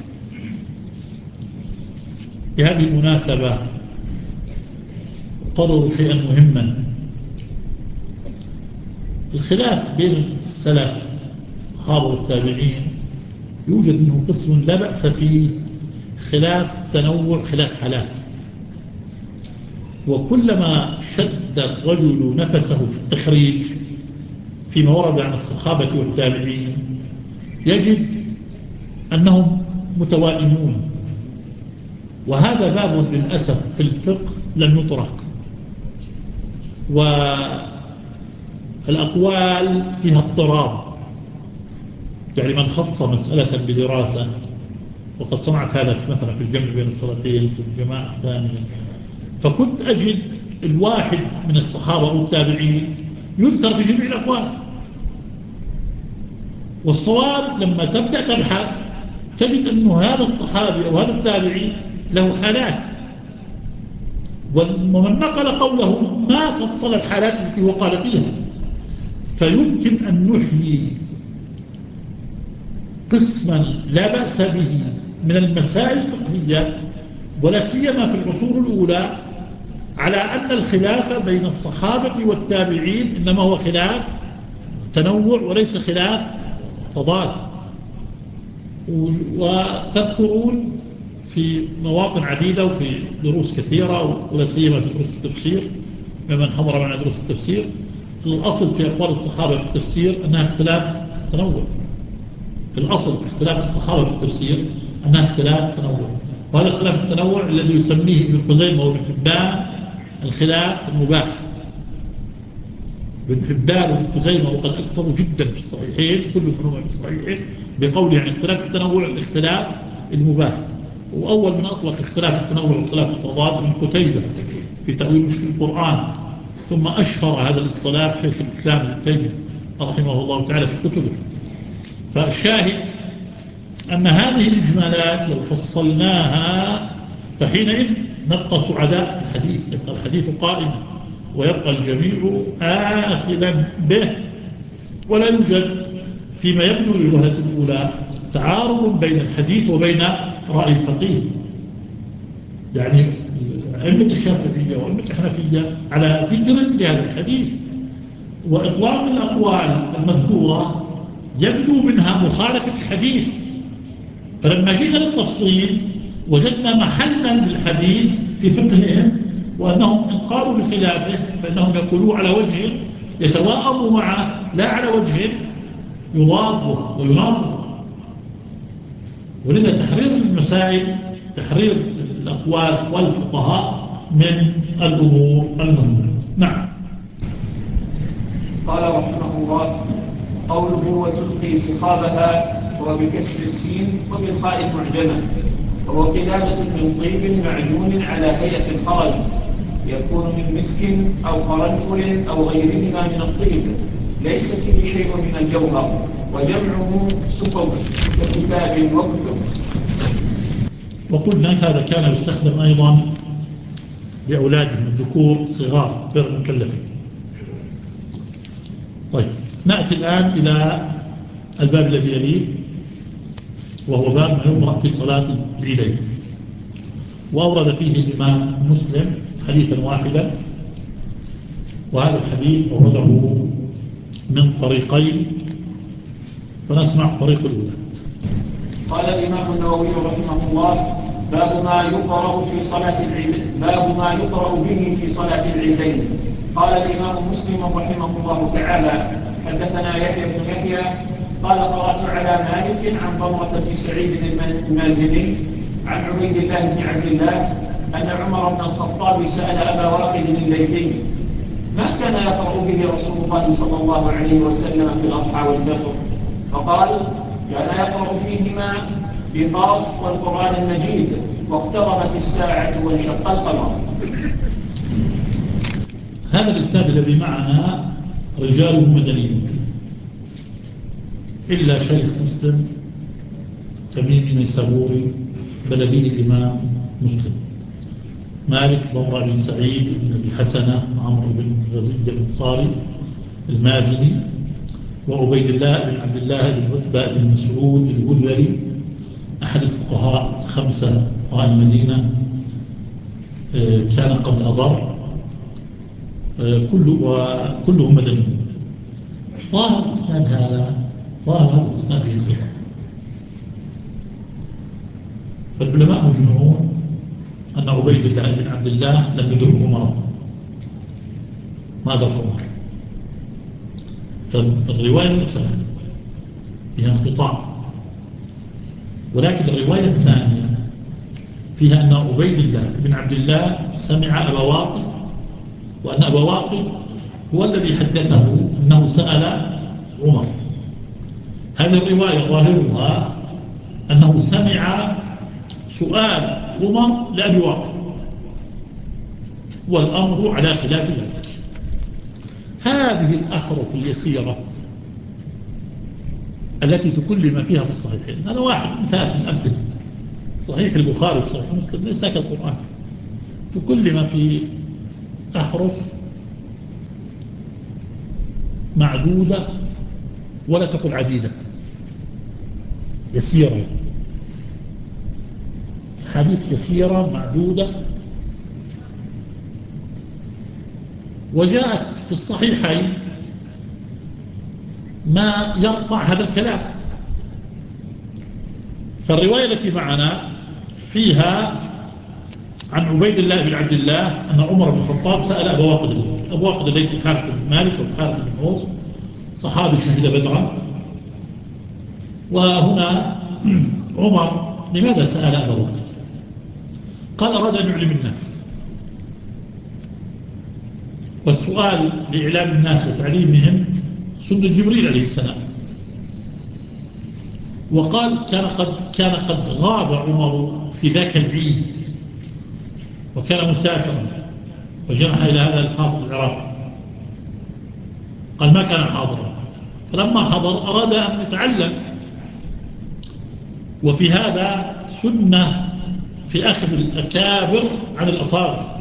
بهذه المناسبة قرروا شيئا مهما. الخلاف بين السلف الصحابة والتابعين يوجد منه قسم لا بأس فيه، خلاف تنوع، خلاف حالات. وكلما شد الرجل نفسه في التخريج فيما ورد عن الصحابة والتابعين يجد أنهم متوائمون، وهذا باب للأسف في الفقه لم يطرق، والأقوال فيها اضطراب. يعني من خص مسألة بدراسة، وقد صنعت هذا مثلا في الجمع بين الصلاتين في الجماعة الثانية، فكنت أجد الواحد من الصحابة أو التابعين يذكر في جميع الأقوال، والصواب لما تبدأ تبحث تجد أنه هذا الصحابي أو هذا التابعي له حالات، ومن نقل قوله ما فصل الحالات التي هو قال فيها. فيمكن أن نحيي قسما لا بأس به من المسائل الفقهية، ولا سيما في العصور الأولى، على أن الخلاف بين الصحابة والتابعين إنما هو خلاف تنوع وليس خلاف تضاد. وتذكرون في مواطن عديدة وفي دروس كثيرة، ولا سيما في دروس التفسير ممن حضر معنا دروس التفسير، الأصل في أقوال الصحابة في التفسير أنها اختلاف تنوع. في الأصل في اختلاف الصحابة في التفسير أنها اختلاف تنوع، وهذا اختلاف التنوع الذي يسميه ابن خزيمة وابن حبان الخلاف المباح. ابن حبان وابن خزيمة وقد أكثروا جدا في الصحيحين، كل منهما في الصحيحين، بقول يعني اختلاف التنوع الاختلاف المباح. وأول من أطلق اختلاف التنوع واختلاف التضاد ابن قتيبة في تأويل مشكل القرآن، ثم أشهر هذا الاصطلاح شيخ الإسلام ابن تيمية رحمه الله تعالى في كتبه. فالشاهد أن هذه الإجمالات لو فصلناها فحينئذ نبقى سعداء في الحديث، يبقى الحديث قائم ويبقى الجميع آخذا به، ولا يوجد فيما يبدو للوهلة الأولى تعارض بين الحديث وبين رأي الفقيه. يعني أئمة الشافعية وأئمة الحنفية على ذكر لهذا الحديث، وإطلاق الأقوال المذكورة يبدو منها مخالفة الحديث. فلما جئنا للتفصيل وجدنا محلا للحديث في فقههم، وأنهم إن قالوا بخلافه فإنهم يقولوا على وجه يتواءم معه، لا على وجه يضاده ويناقضه. ولذا تحرير المسائل، تحرير الأقوال والفقهاء من الأمور المهمة. نعم. قال رحمه الله: قوله وتلقي سخابها هو بكسر السين وبالخاء المعجمة، وهو قلادة من طيب معجون على هيئة الخرز، يكون من مسك أو قرنفل أو غيرهما من الطيب، ليس فيه شيء من الجوهر، وجمعه سفر ككتاب وكتب. وقلنا هذا كان يستخدم أيضا لأولادهم الذكور صغار غير المكلفين. طيب، نأتي الآن إلى الباب الذي يليه، وهو باب ما يقرأ في صلاة العيدين. وأورد فيه الإمام مسلم حديثا واحدا، وهذا الحديث أورده من طريقين، فنسمع الطريق الأولى. قال الإمام النووي رحمه الله: باب ما يقرأ في صلاة العيدين، باب ما يقرأ به في صلاة العيدين. قال الإمام مسلم رحمه الله تعالى: حدثنا يحيى بن يحيى قال قرأت على مالك عن ضمرة بن سعيد المازني عن عبيد الله بن عبد الله أن عمر بن الخطاب سأل أبا واقد الليثي: ما كان يقرأ به رسول الله صلى الله عليه وسلم في الأضحى والفطر؟ فقال: كان يقرأ فيهما بقاف والقرآن المجيد واقتربت الساعة وانشق القمر. هذا الإسناد الذي معنا رجاله مدنيون إلا شيخ مسلم تميم النيسابوري بلدي الإمام مسلم، مالك ضمرة بن سعيد بن أبي حسنة عمرو بن غزيد الأنصاري المازني، وعبيد الله بن عبد الله بن عتبة بن مسعود الهذلي أحد الفقهاء الخمسة فقهاء المدينة، كان قبل أضر، كلهم مدنيون. ظاهر الإسناد هذا فيه انقطاع، فالعلماء مجمعون أن عبيد الله بن عبد الله لم يدركه مرض، ما درك عمر. فالرواية الأخرى فيها انقطاع، ولكن الرواية الثانية فيها أن عبيد الله بن عبد الله سمع أبا واقد، وأن أبا واقد هو الذي حدثه أنه سأل عمر. هذه الرواية ظاهرها أنه سمع سؤال عمر لأبي واقد، والأمر على خلاف ذلك. هذه الأحرف اليسيرة التي تكلم فيها في الصحيحين، هذا واحد مثال من أمثلة. صحيح البخاري وصحيح مسلم ليس كالقرآن، تكلم في أحرف معدودة ولا تقل عديدة، يسيرة، حديث يسيرة معدودة. وجاءت في الصحيحين ما يرفع هذا الكلام. فالرواية التي معنا فيها عن عبيد الله بن عبد الله أن عمر بن الخطاب سأل أبا واقد. أبو واقد الذي الحارث بن مالك والحارث بن عوص صحابي شهد بدرا. وهنا عمر لماذا سأل أبا واقد؟ قال أراد أن يعلم الناس، والسؤال لإعلام الناس وتعليمهم سنة جبريل عليه السلام. وقال كان قد غاب عمر في ذاك العيد وكان مسافرا وجنح إلى هذا الحافظ العراقي، قال ما كان حاضرا، فلما حضر أراد أن يتعلم. وفي هذا سنة في أخذ الأكابر عن الأصابع.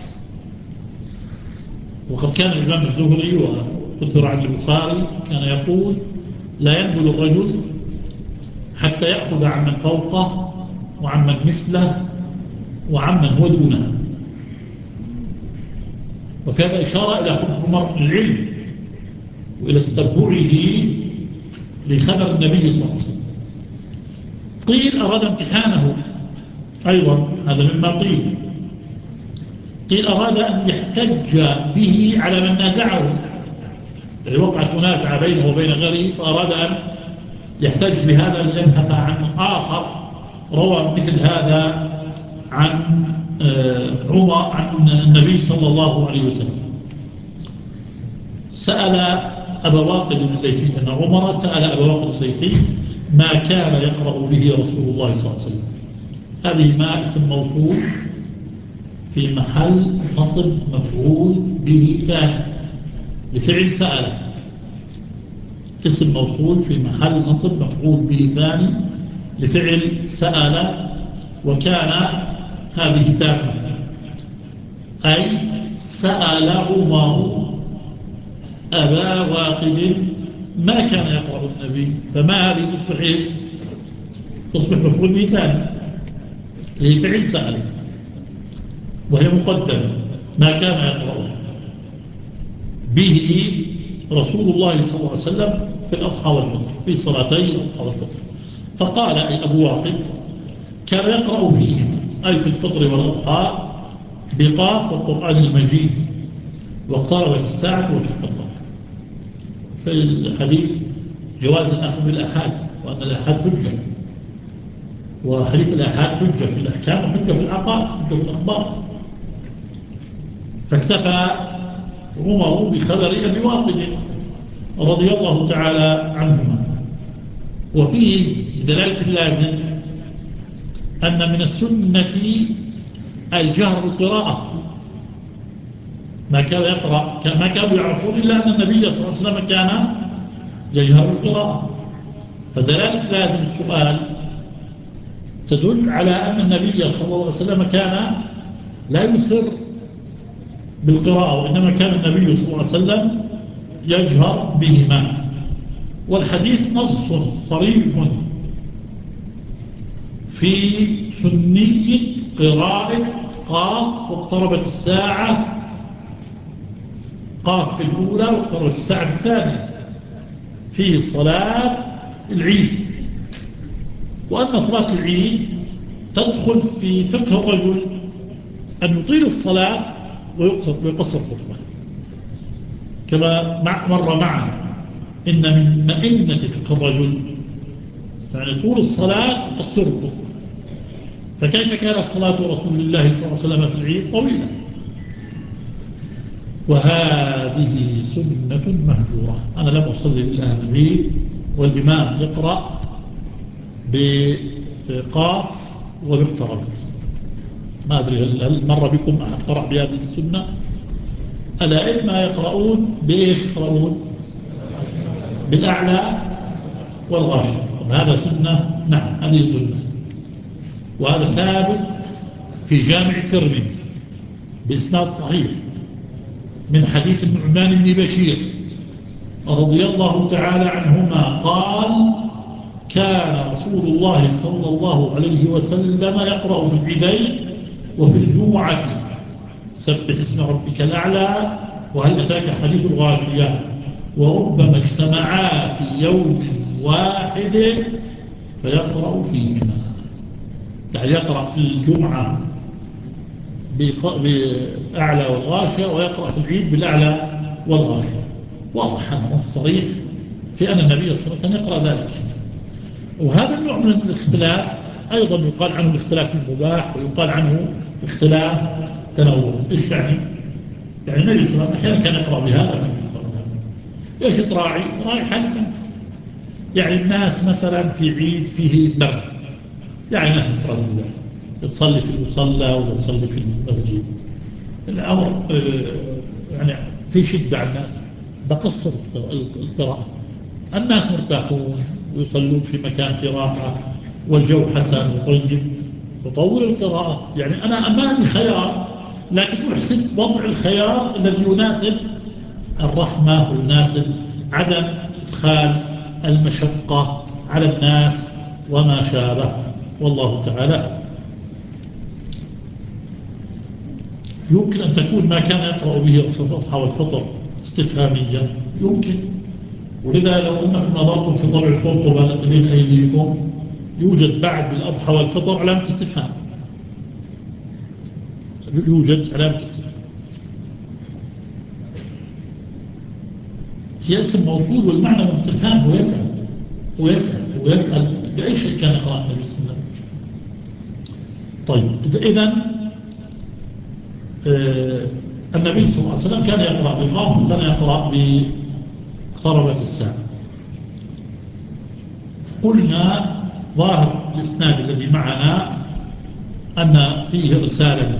وقد كان الإمام الزهري وكثر عن البخاري كان يقول لا ينبل الرجل حتى يأخذ عمن فوقه وعمن مثله وعمن هو دونه. وفي هذا إشارة إلى حب عمر للعلم وإلى تتبعه لخبر النبي صلى الله عليه وسلم. قيل أراد امتحانه أيضا، هذا مما قيل أراد أن يحتج به على من نازعه، يعني وقعت منازعة بينه وبين غيره، فأراد أن يحتج بهذا ليبحث عن آخر روى مثل هذا عن عمر عن النبي صلى الله عليه وسلم. سأل أبا واقد الليثي أن عمر سأل أبا واقد الليثي ما كان يقرأ به رسول الله صلى الله عليه وسلم. هذه ما اسم موصول في محل نصب مفعول به ثاني لفعل سأل، اسم موصول في محل نصب مفعول به ثاني لفعل سأل. وكان هذه تامة، أي سأل عمر أبا واقد ما كان يقرأ النبي، فما هذه تصبح مفعول به ثاني لفعل سأل، وهي مقدمة ما كان يقرأ به رسول الله صلى الله عليه وسلم في الأضحى والفطر، في صلاتي الأضحى والفطر. فقال أي أبو واقد كان يقرأ فيهم أي في الفطر والأضحى بقاف والقرآن المجيد واقتربت الساعة وانشق القمر. في الحديث جواز الأخذ بالآحاد، وأن الآحاد حجة، وحديث الآحاد حجة في الأحكام وحجة في العقائد، حجة في الأخبار. فاكتفى عمر بخبر أبي واقد رضي الله تعالى عنهما. وفيه دلالة اللازم أن من السنة الجهر بالقراءة، ما كان يقرأ ما كانوا يعرفون إلا أن النبي صلى الله عليه وسلم كان يجهر بالقراءة. فدلالة لازم السؤال تدل على أن النبي صلى الله عليه وسلم كان لا يسر بالقراءة، وإنما كان النبي صلى الله عليه وسلم يجهر بهما. والحديث نص صريح في سنية قراءة قاف واقتربت الساعة، قاف في الأولى واقتربت الساعة في الثانية في صلاة العيد. وأن صلاة العيد تدخل في فقه الرجل أن يطيل الصلاة ويقصر الخطبة، كما مر معنا إن من مئنة فقه الرجل يعني طول الصلاة تقصر الخطبة. فكيف كانت صلاة رسول الله صلى الله عليه وسلم في العيد؟ طويلة. وهذه سنة مهجورة. أنا لم أصلي لله العيد والإمام يقرأ بقاف وباقتربت. ما أدري هل مر بكم أحد قرأ بهذه السنة؟ الأئمة يقرؤون بإيش يقرؤون؟ بالأعلى والغاشية. هذا سنة؟ نعم هذه سنة. وهذا ثابت في جامع الترمذي بإسناد صحيح من حديث النعمان بن بشير رضي الله تعالى عنهما قال: كان رسول الله صلى الله عليه وسلم يقرأ في العيدين وفي الجمعة سبح اسم ربك الأعلى وهل أتاك حديث الغاشية، وربما اجتمعا في يوم واحد فيقرأ فيهما. يعني يقرأ في الجمعة بأعلى والغاشية ويقرأ في العيد بالأعلى والغاشية. واضح هذا الصريح في أن النبي صلى الله عليه وسلم كان يقرأ ذلك. وهذا النوع من الاختلاف أيضا يقال عنه الاختلاف المباح ويقال عنه اختلاف تنوع. إيش يعني؟ يعني النبي صلى الله عليه وسلم كان يقرأ بهذا. إيش تراعي؟ راعي حالنا. يعني الناس مثلا في عيد فيه برد، يعني ناس تردد تصلي في المصلى ولا تصلي في المسجد، الأمر يعني في شدة على الناس، بقصر القراءة. الناس مرتاحون ويصلون في مكان في راحة والجو حسن وطيب، وطول القراءة. يعني أنا أمامي خيار، لكن أحسن وضع الخيار الذي يناسب الرحمة ويناسب عدم إدخال المشقة على الناس وما شابه. والله تعالى يمكن أن تكون ما كان يقرأ به الأضحى والفطر استفهامية، يمكن. ولذا لو أنكم نظرتم في طبع القرطبة التي بين أيديكم يوجد بعد الأضحى والفطر علامة استفهام، يوجد علامة استفهام. هي اسم موصول والمعنى من استفهام. هو يسأل بأي شيء كان يقرأ النبي صلى الله عليه وسلم. طيب إذن النبي صلى الله عليه وسلم كان يقرأ بقاف وكان يقرأ باقتربت الساعة. قلنا ظاهر الإسناد الذي معنا أن فيه رسالة،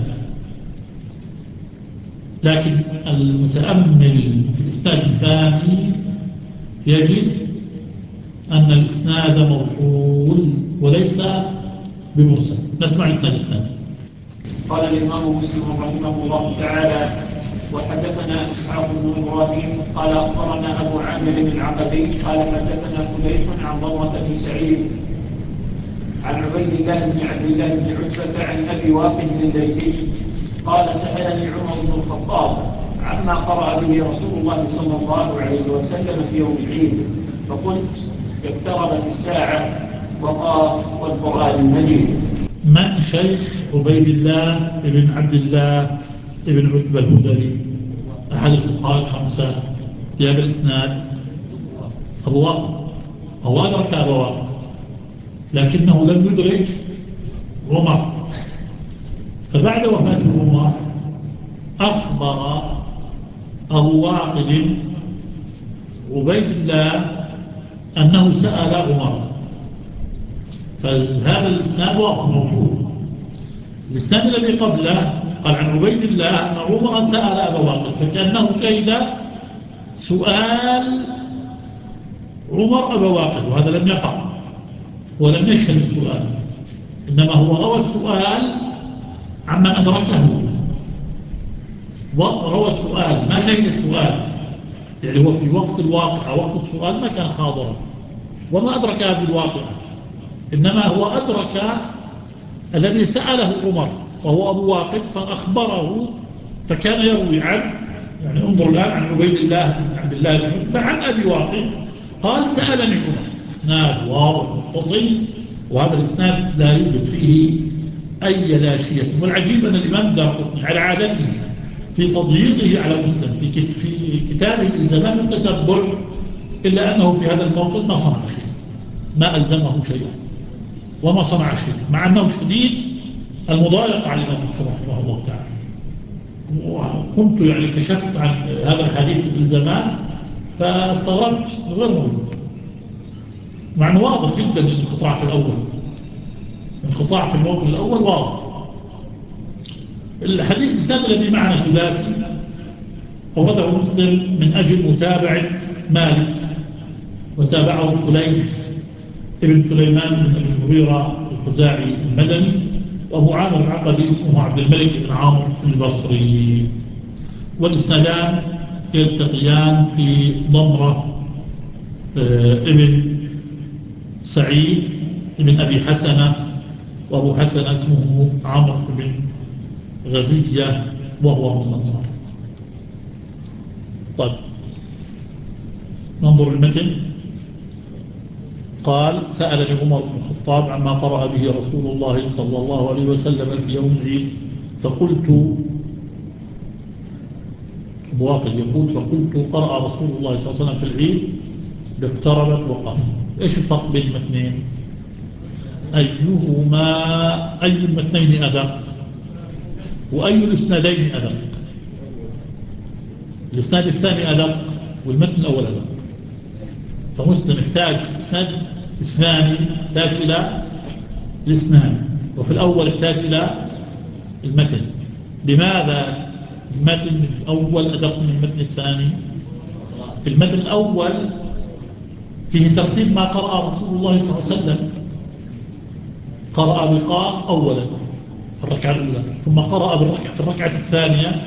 لكن المتأمل في الإسناد الثاني يجد أن الإسناد موصول وليس بمرسل. نسمع الإسناد الثاني. قال الإمام مسلم رحمه الله تعالى: وحدثنا إسحاق بن إبراهيم قال أخبرنا أبو عامر العقدي قال حدثنا خليف عن ضمرة بن سعيد عن عبيد الله بن عبد الله بن عتبة عن أبي واقد الليثي قال: سألني عمر بن الخطاب عما قرأ به رسول الله صلى الله عليه وسلم في يوم العيد، فقلت: اقتربت الساعة وقاف والقرآن المجيد. من شيخ عبيد الله بن عبد الله بن عتبة الهذلي أحد الفقهاء الخمسة في هذا الإسناد؟ أبو واقد. هو أدرك أبو واقد لكنه لم يدرك عمر. فبعد وفاة عمر أخبر أبو واقد عبيد الله أنه سأل عمر. فهذا الإسناد واضح موجود. الإسناد الذي قبله قال عن عبيد الله أن عمر سأل أبا واقد، فكأنه شهد سؤال عمر أبا واقد، وهذا لم يقع ولم يشهد السؤال، إنما هو روى السؤال عمن أدركه، روى السؤال ما شهد السؤال. يعني هو في وقت الواقع وقت السؤال ما كان حاضرا وما أدرك هذه الواقعة، إنما هو أدرك الذي سأله عمر وهو أبو واقد فأخبره، فكان يروي عنه. يعني انظر الآن عن عبيد الله بن عبد الله بن عتبة عن أبي واقد قال: سألني عمر. إسناد واضح متصل، وهذا الإسناد لا يوجد فيه أي لاشية. والعجيب أن الإمام الدارقطني على عادته في تضييقه على مسلم في كتابه الزمان التتبع، إلا أنه في هذا الموطن ما صنع شيء. ما ألزمه شيئا وما صنع شيء، مع أنه شديد المضايقة على الإمام مسلم رحمه الله تعالى. وكنت يعني كشفت عن هذا الحديث في الزمان فاستغربت، غير موجود، مع أنه واضح جدا الانقطاع في الأول، الانقطاع في الموضوع الأول واضح. الحديث الإسناد الذي معنا ثلاثي أورده مسلم من أجل متابعة مالك، وتابعه فليح ابن سليمان بن أبي المغيرة الخزاعي المدني، وأبو عامر العقدي اسمه عبد الملك بن عمرو البصري. والإسنادان يلتقيان في ضمرة ابن سعيد ابن أبي حسنة، وأبو حسنة اسمه عمرو بن غزية وهو من الأنصار. طيب ننظر المتن. قال: سألني عمر بن الخطاب عما قرأ به رسول الله صلى الله عليه وسلم في يوم العيد، فقلت، واقد يقول: فقلت قرأ رسول الله صلى الله عليه وسلم في العيد باقتربت وقف. ايش الفرق بين المتنين؟ أي المتنين أدق وأي الإسنادين أدق؟ الإسناد الثاني أدق والمتن الأول أدق، فمسلم يحتاج الإسناد الثاني يحتاج إلى الإسناد، وفي الأول يحتاج إلى المتن. لماذا المتن الأول أدق من المتن الثاني؟ في المتن الأول فيه ترتيب ما قرأ رسول الله صلى الله عليه وسلم. قرأ بقاف أولا في الركعة الأولى، ثم قرأ في الركعة الثانية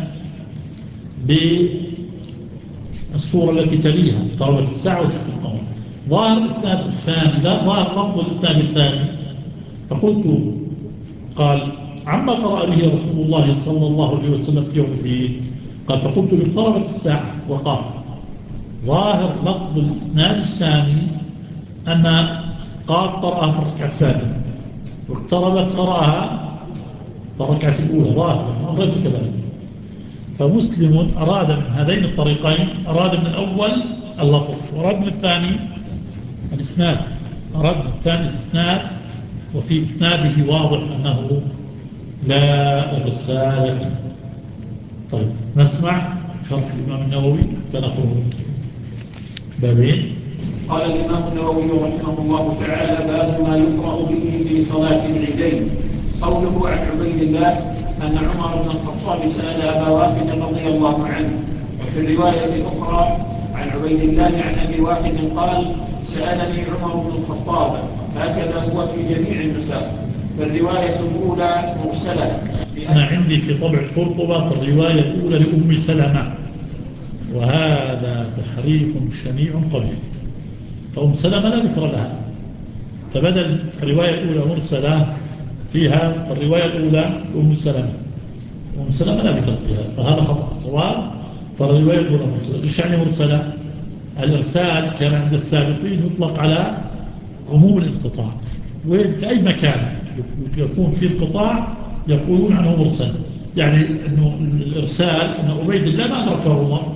بالسورة التي تليها، اقتربت الساعة وشق القمر. ظاهر الإسناد الثاني، لا ظاهر لفظ الإسناد الثاني. فقلت: قال: عما قرأ به رسول الله صلى الله عليه وسلم في يوم العيد؟ قال: فقلت: اقتربت الساعة وقاف. ظاهر لفظ الإسناد الثاني أن قاف قرأها في الركعة الثانية، واقتربت قرأها في الركعة الأولى. ظاهر ليس كذلك. فمسلم أراد من هذين الطريقين، أراد من الأول اللفظ، وأراد من الثاني الإسناد، أراد من الثاني الإسناد، وفي إسناده واضح أنه لا إرسال فيه. طيب نسمع شرح الإمام النووي تنخره بابين. قال الإمام النووي رحمه الله تعالى: باب ما يقرأ به في صلاة العيدين. قوله عن عبيد الله أن عمر بن الخطاب سأل أبا واقد رضي الله عنه. وفي الرواية الأخرى عن عبيد الله عن أبي واقد قال: سألني عمر بن الخطاب. هكذا هو في جميع النسخ. فالرواية الأولى مرسلة. أنا عندي في طبع قرطبة في الرواية الأولى لأم سلمة، وهذا تحريف شنيع قبيح، فأم سلمة لا ذكر لها، فبدل الرواية الأولى مرسلة فيها في الرواية الأولى أم سلمة، أم سلمة لا ذكر فيها، فهذا خطأ. صواب فالرواية الأولى مرسلة. إيش يعني مرسلة؟ الإرسال كان عند السابقين يطلق على عموم الانقطاع، وفي أي مكان يكون فيه انقطاع يقولون عنه مرسل. يعني أنه الإرسال أن عبيد الله ما أدرك عمر،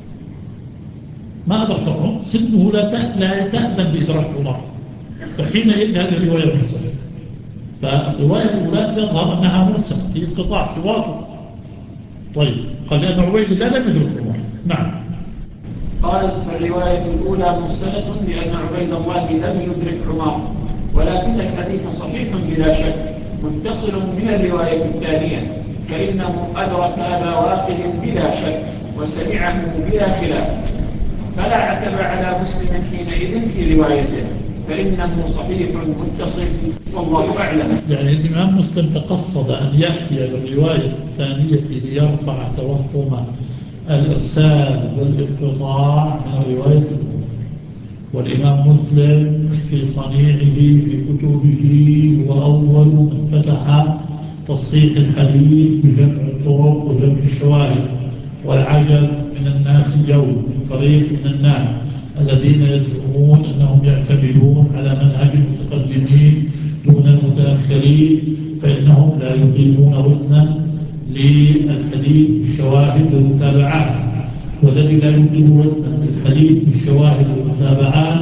ما أدرك عمر، سنه لا يتأذن بإدراك عمر، فحينئذ هذه الرواية مرسلة. فالرواية الأولى يظهر أنها مرسلة في انقطاع في واسط. طيب قال لأن عبيد الله لم يدرك عمر. نعم. قال: فالرواية الأولى مرسلة لأن عبيد الله لم يدرك عمر، ولكن الحديث صحيح بلا شك متصل من الرواية الثانية، فإنه أدرك أبا واقد بلا شك وسمعه بلا خلاف، فلا عتب على مسلم حينئذ في روايته، فإنه صحيح متصل والله أعلم. يعني الإمام مسلم تقصد أن يأتي بالرواية الثانية ليرفع توهم الإرسال والانقطاع من الرواية الأولى. والإمام مسلم في صنيعه في كتبه هو أول من فتح تصحيح الحديث بجمع الطرق وجمع الشواهد. والعجب من الناس اليوم من فريق من الناس الذين يزعمون أنهم يعتمدون على منهج المتقدمين دون المتأخرين، فإنهم لا يقيمون وزنا للحديث بالشواهد والمتابعات. والذي لا يمكن وزنا للحديث بالشواهد والمتابعات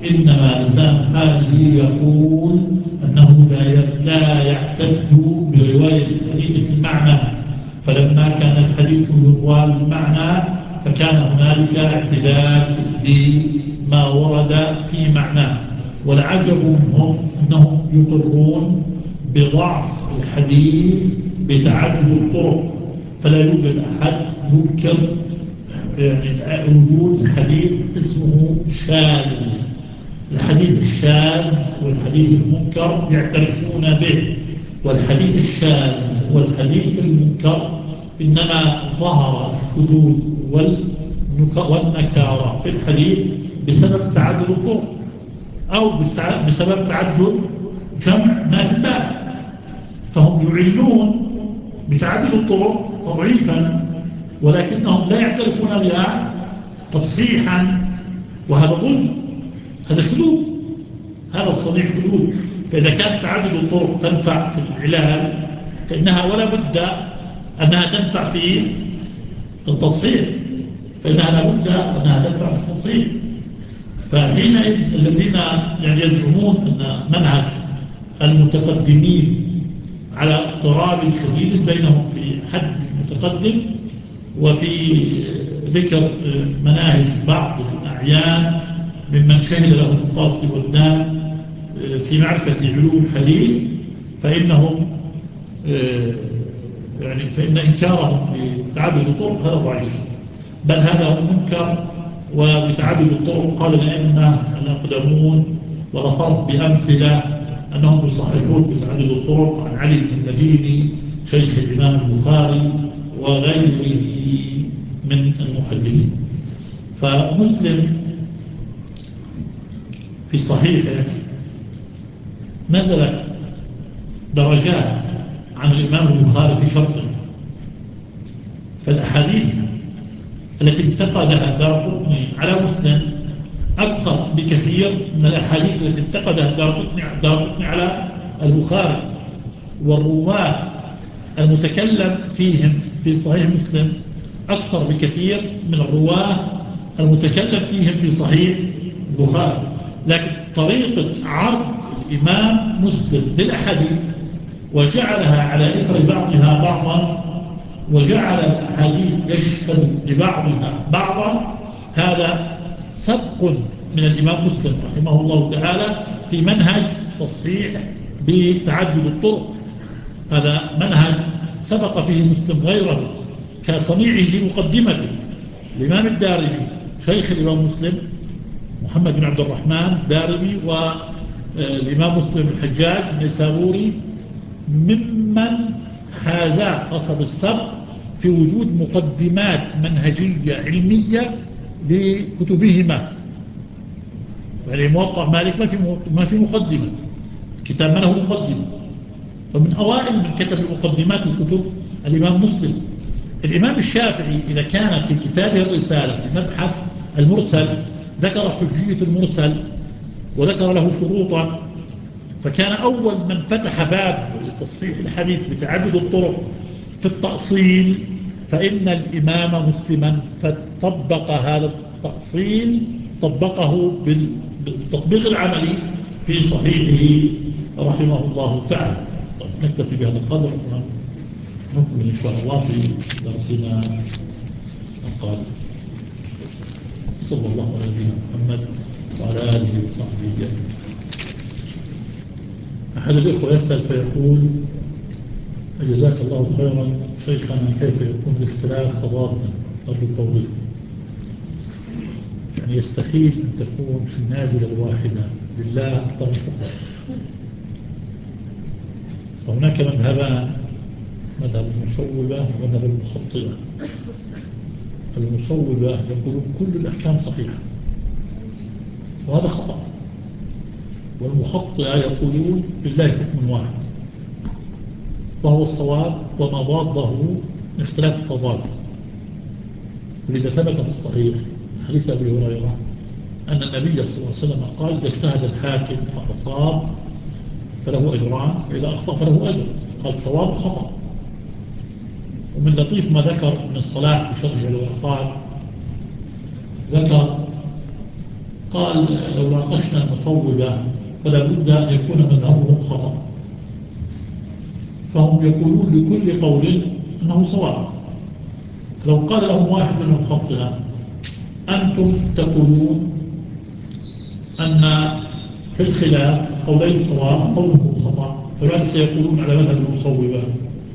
إنما لسان حاله يقول أنه لا يعتد برواية الحديث في المعنى، فلما كان الحديث يروى بالمعنى فكان هنالك اعتداد بما ورد في معناه. والعجب منهم أنهم يقرون بضعف الحديث بتعدد الطرق، فلا يوجد أحد ينكر يعني وجود حديث اسمه شاذ. الحديث الشاذ والحديث المنكر يعترفون به، والحديث الشاذ والحديث المنكر إنما ظهر الشذوذ والنكارة في الحديث بسبب تعدد الطرق أو بسبب تعدد جمع ما في الباب، فهم يعلون بتعدد الطرق تضعيفا ولكنهم لا يعترفون بها تصحيحا، وهذا ظلم، هذا شذوذ، هذا الصنيع شذوذ. فإذا كانت تعدد الطرق تنفع في العلال فإنها ولا بد أنها تنفع في التصحيح، فإنها لا بد أنها تنفع في التصحيح. فحينئذ الذين يعني يزعمون أن منهج المتقدمين على اضطراب شديد بينهم في حد متقدم وفي ذكر مناهج بعض الأعيان ممن شهد له القاصي والدان في معرفة علوم الحديث، فإنهم يعني فإن إنكارهم بتعدد الطرق هذا ضعيف، بل هذا هو منكر. وبتعدد الطرق قال الأئمة الأقدمون وغفرت بأمثلة أنهم يصححون بتعدد الطرق عن علي بن المديني شيخ الإمام البخاري وغيره من المحدثين. فمسلم في صحيحه نزل درجات عن الإمام البخاري في شرطه، فالأحاديث التي انتقدها الدارقطني على مسلم أكثر بكثير من الأحاديث التي انتقدها الدارقطني على البخاري. والرواه المتكلم فيهم في صحيح مسلم أكثر بكثير من الرواه المتكلم فيهم في صحيح البخاري. لكن طريقة عرض الإمام مسلم للأحاديث وجعلها على إثر بعضها بعضا وجعل الأحاديث يشهد لبعضها بعضا، هذا سبق من الإمام مسلم رحمه الله تعالى في منهج تصحيح بتعدد الطرق. هذا منهج سبق فيه مسلم غيره كصنيعه في مقدمته. الإمام الدارمي شيخ الإمام مسلم محمد بن عبد الرحمن الدارمي والإمام مسلم الحجاج النيسابوري ممن حازا قصب السبق في وجود مقدمات منهجية علمية لكتبهما. يعني موطأ مالك ما في مقدمة، كتاب ما له مقدمة، فمن أوائل من كتب المقدمات الكتب الإمام مسلم. الإمام الشافعي إذا كان في كتابه الرسالة في مبحث المرسل ذكر حجية المرسل وذكر له شروطا، فكان أول من فتح باب لتصحيح الحديث بتعدد الطرق في التأصيل، فإن الإمام مسلما فطبق هذا التأصيل، طبقه بالتطبيق العملي في صحيحه رحمه الله تعالى. طيب نكتفي بهذا القدر ونكمل إن شاء الله في درسنا القادم. صلى الله على نبينا محمد وعلى آله وصحبه أجمعين. أحد الإخوة يسأل فيقول: جزاك الله خيرا شيخنا، كيف يكون الاختلاف تضادا؟ أرجو التوضيح. يعني يستحيل أن تكون في النازلة الواحدة لله أكثر من فقه. وهناك مذهبان: مذهب المصوبة ومذهب المخطئة. المصوبة يقولون كل الأحكام صحيحة وهذا خطأ، والمخطئة يقولون لله حكم واحد وهو الصواب، وما ضاده اختلاف التضاد. ولذا ثبت في الصحيح حديث أبي هريرة أن النبي صلى الله عليه وسلم قال: إذا اجتهد الحاكم فأصاب فله أجران، وإذا أخطأ فله أجر. قال صواب وخطأ. ومن لطيف ما ذكر من الصلاح في شرح الورقات، ذكر قال لو ناقشنا المصوبة فلا بد أن يكون مذهبهم خطأ، فهم يقولون لكل قول أنه صواب. لو قال لهم واحد من المخطئة أنتم تقولون أن في الخلاف قولين صواب قولكم خطأ، فماذا سيقولون على مذهب المصوبة؟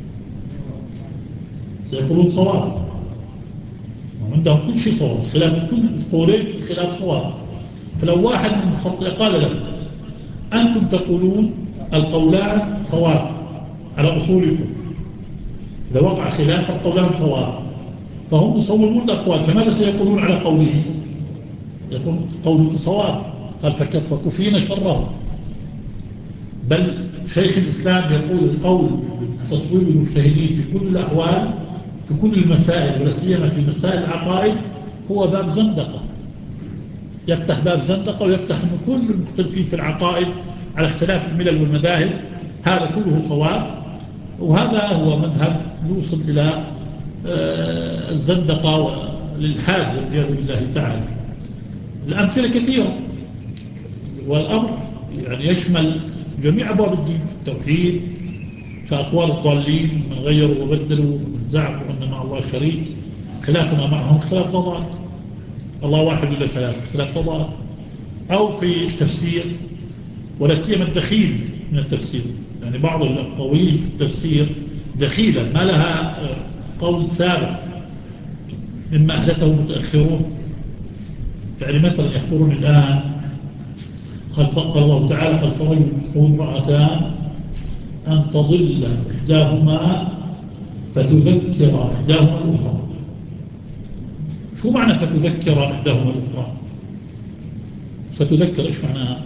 سيقولون صواب، وعندهم كل شيء صواب، خلاف كل قولين في الخلاف صواب. فلو واحد من المخطئ قال لهم أنتم تقولون القولان صواب على أصولكم، إذا وقع خلاف القولان صواب، فهم يصوبون الأقوال، فماذا سيقولون على قوله؟ يقول قولك صواب، قال فكفينا شره. بل شيخ الإسلام يقول القول تصويب المجتهدين في كل الأحوال في كل المسائل ولا سيما في مسائل العقائد هو باب زندقة، يفتح باب زندقة ويفتح من كل المختلفين في العقائد على اختلاف الملل والمذاهب، هذا كله صواب، وهذا هو مذهب يوصل إلى الزندقة والإلحاد والعياذ بالله تعالى. الأمثلة كثيرة، والأمر يعني يشمل جميع أبواب الدين، التوحيد كأقوال الضالين من غيروا وبدلوا من زعموا أن مع الله شريك، خلافنا معهم خلاف تضاد، الله واحد ولا ثلاث خلاف تضاد، أو في التفسير ولا سيما الدخيل من التفسير، يعني بعض الأقاويل في التفسير دخيلة ما لها قول سابق مما أحدثه متأخرون. يعني مثلا يحضرون الآن قال الله تعالى قال فرجل امرأتان أن تضل إحداهما فتذكر إحداهما الأخرى. شو معنى فتذكر إحداهما الأخرى؟ فتذكر إيش معناها؟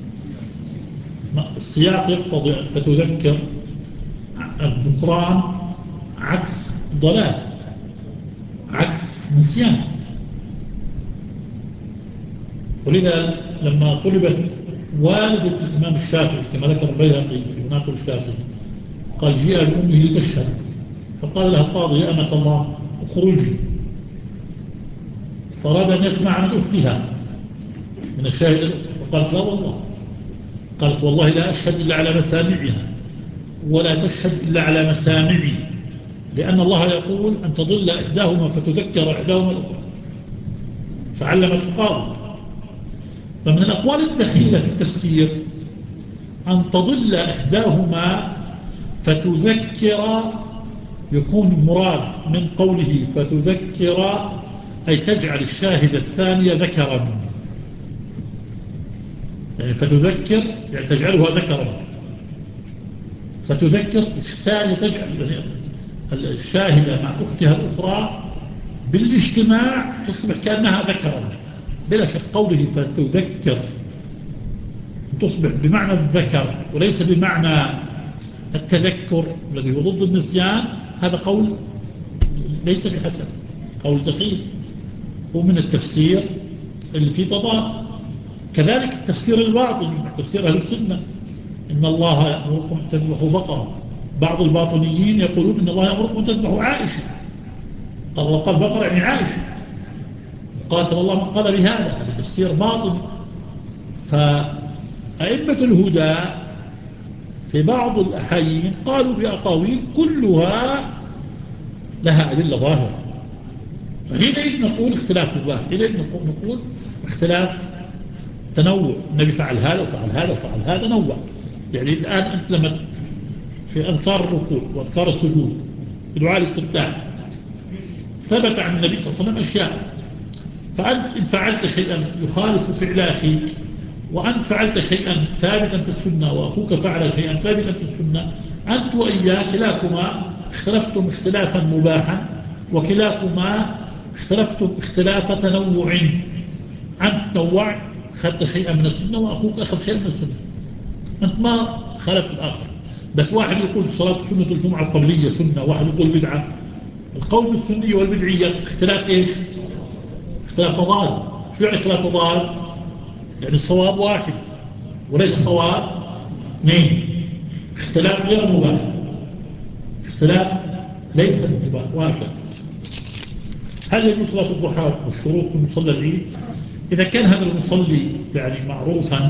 السياق يقتضي أن تتذكر الذكران عكس ضلال، عكس نسيان. ولذا لما طلبت والدة الإمام الشافعي كما ذكر البيهقي في مناقب الشافعي قال جاء بأمه لتشهد، فقال لها القاضي يا أمة الله اخرجي، فأراد أن يسمع من أختها من الشاهد الأخرى، فقالت لا والله، قالت والله لا أشهد إلا على مسامعها ولا تشهد إلا على مسامعي، لأن الله يقول أن تضل إحداهما فتذكر إحداهما الأخرى، فعلمت القاضي. فمن الأقوال الدخيلة في التفسير أن تضل إحداهما فتذكر، يكون مراد من قوله فتذكر أي تجعل الشاهد الثانية ذكرا، يعني فتذكر يعني تجعلها ذكرا، فتذكر الثانية تجعل الشاهدة مع أختها الأخرى بالاجتماع تصبح كأنها ذكرا بلا شك. قوله فتذكر تصبح بمعنى الذكر وليس بمعنى التذكر الذي هو ضد النسيان، هذا قول ليس بحسن، قول دخيل، ومن التفسير اللي فيه تضاد. كذلك التفسير الباطني تفسير أهل السنة إن الله يأمركم تذبحوا بقرة، بعض الباطنيين يقولون إن الله يأمركم تذبحوا عائشة، قال الله قال بقرة يعني عائشة، قاتل الله من قال بهذا، هذا تفسير باطني. فأئمة الهدى في بعض الأحايين قالوا بأقاويل كلها لها أدلة ظاهرة، فحينئذ نقول اختلاف مباح، حينئذ نقول اختلاف تنوع، النبي فعل هذا وفعل هذا وفعل هذا، نوع. يعني الآن أنت لما في أذكار الركوع وأذكار السجود بدعاء الاستفتاح ثبت عن النبي صلى الله عليه وسلم أشياء، فأنت إن فعلت شيئا يخالف فعل أخيك وأنت فعلت شيئا ثابتا في السنة وأخوك فعل شيئا ثابتا في السنة، أنت وإياه كلاكما اختلفتم اختلافا مباحا وكلاكما اختلفتم اختلاف تنوع، أنت نوعت أخذت شيئا من السنة وأخوك أخذ شيئا من السنة، أنت ما خالفت الآخر. بس واحد يقول صلاة سنة الجمعة القبلية سنة، واحد يقول بدعة. القول بالسنية والبدعية اختلاف إيش؟ اختلاف تضاد. شو يعني اختلاف تضاد؟ يعني الصواب واحد وليس صواب اثنين، اختلاف غير مباح، اختلاف ليس مباح. وهكذا هل يجوز صلاة الضحى والشروط في مصلى العيد؟ إذا كان هذا المصلي يعني معروفا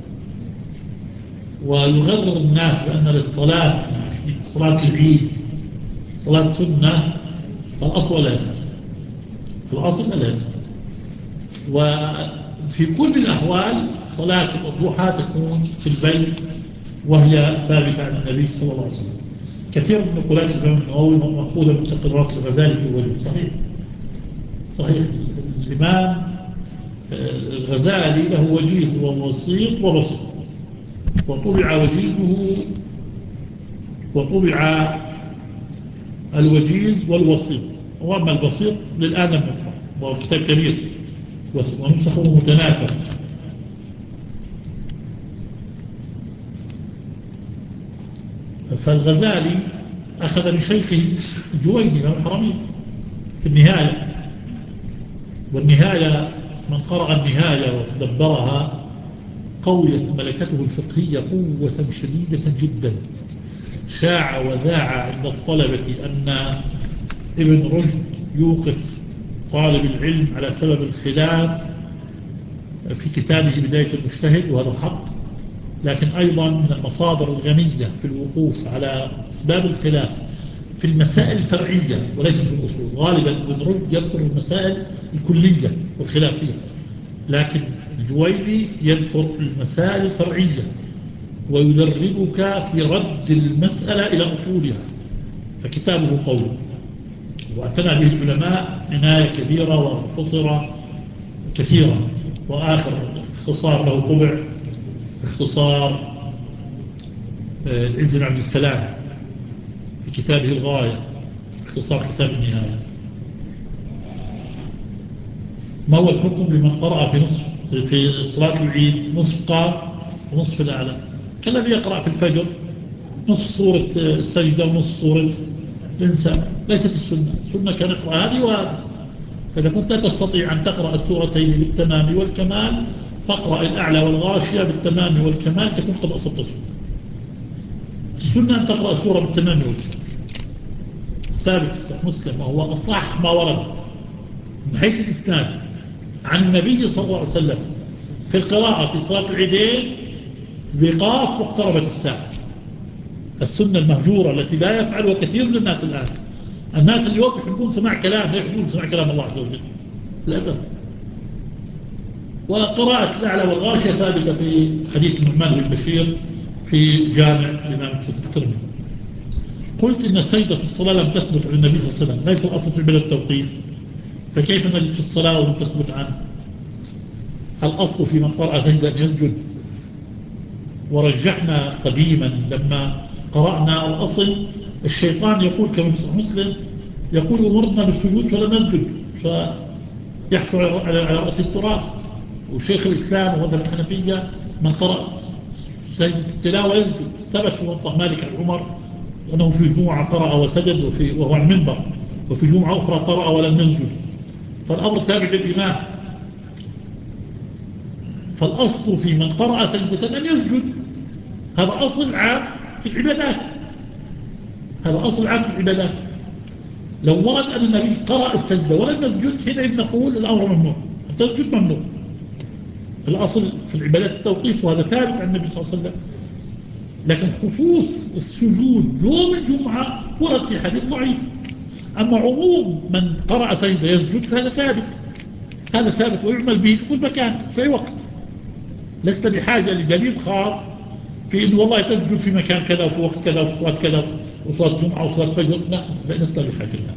ويغرر الناس بأن للصلاة صلاة العيد صلاة سنة، فالأصل لا يفعل، الأصل لا يفعل. وفي كل الأحوال صلاة الضحى تكون في البيت وهي ثابتة عن النبي صلى الله عليه وسلم. كثير من نقولات الإمام النووي مأخوذة من تقريرات الغزالي في وجه صحيح. صحيح الإمام الغزالي له وجيز ووسيط وبسيط، وطبع وجيزه وطبع الوجيز والوسيط، وأما البسيط للآن لم يطبع، وهو كتاب كبير ونسخه متناثر. فالغزالي أخذ بشيخه الجويني من الحرمين في النهاية، والنهاية من قرأ النهاية وتدبرها قويت ملكته الفقهية قوة شديدة جدا. شاع وذاع عند الطلبة أن ابن رشد يوقف طالب العلم على سبب الخلاف في كتابه بداية المجتهد، وهذا حق، لكن أيضا من المصادر الغنية في الوقوف على أسباب الخلاف في المسائل الفرعية وليس في الأصول. غالبا ابن رشد يذكر المسائل الكلية والخلافية، لكن الجويني يذكر المسائل الفرعية ويدربك في رد المسألة إلى أصولها، فكتابه قوي واعتنى به العلماء عناية كبيرة واختصر كثيرا. وآخر اختصار له طبع اختصار العز بن عبد السلام في كتابه الغاية، اختصار كتاب النهاية. ما هو الحكم لمن قرأ في صلاة العيد نصف قاف ونصف الأعلى كالذي يقرأ في الفجر نصف سورة السجدة ونصف سورة الإنسان؟ ليست السنة كان يقرأ هذه وهذه. فإذا كنت لا تستطيع أن تقرأ السورتين بالتمام والكمال فاقرأ الأعلى والغاشية بالتمام والكمال، تكون قد أصبت السنة. السنة أن تقرأ السورة بالتمام والكمال، ثابت في مسلم وهو أصح ما ورد من حيث الإسناد عن النبي صلى الله عليه وسلم في القراءة في صلاة العيدين بقاف واقتربت الساعة. السنة المهجورة التي لا يفعلها كثير من الناس الآن. الناس اليوم يحبون سماع كلام، لا يحبون سماع كلام الله عز وجل للأسف. وقراءة الأعلى والغاشية ثابتة في حديث النعمان بن بشير في جامع الإمام الترمذي. قلت إن السجدة في الصلاة لم تثبت عن النبي صلى الله عليه وسلم، ليس الأصل في البلد التوقيف، فكيف نجد في الصلاة ولم تثبت عنه؟ الأصل في من قرأ سجدة أن يسجد، ورجحنا قديما لما قرأنا الأصل الشيطان يقول كما في صحيح مسلم يقول أمرنا بالسجود فلم نسجد فيحفر على رأس التراب. وشيخ الإسلام ومذهب الحنفية من قرأ سجد التلاوة يسجد. ثبت في موطأ مالك عن عمر أنه في جمعة قرأ وسجد وهو على المنبر، وفي جمعة أخرى قرأ ولم يسجد، فالأمر تابع للإمام. فالأصل في من قرأ سجدة أن يسجد، هذا أصل عام في العبادات، هذا أصل عام في العبادات. لو ورد أن النبي قرأ السجدة ولم يسجد حينئذ نقول الأمر ممنوع، التسجد ممنوع. الأصل في العبادات التوقيف، وهذا ثابت عن النبي صلى الله عليه وسلم. لكن خصوص السجود يوم الجمعة ورد في حديث ضعيف. أما عموم من قرأ سجدة يسجد فهذا ثابت، هذا ثابت ويعمل به في كل مكان في أي وقت. لست بحاجة لدليل خاص في أنه والله تسجد في مكان كذا وفي وقت كذا وفي صلاة كذا وصلاة جمعة وصلاة فجر، لا لست بحاجة لها.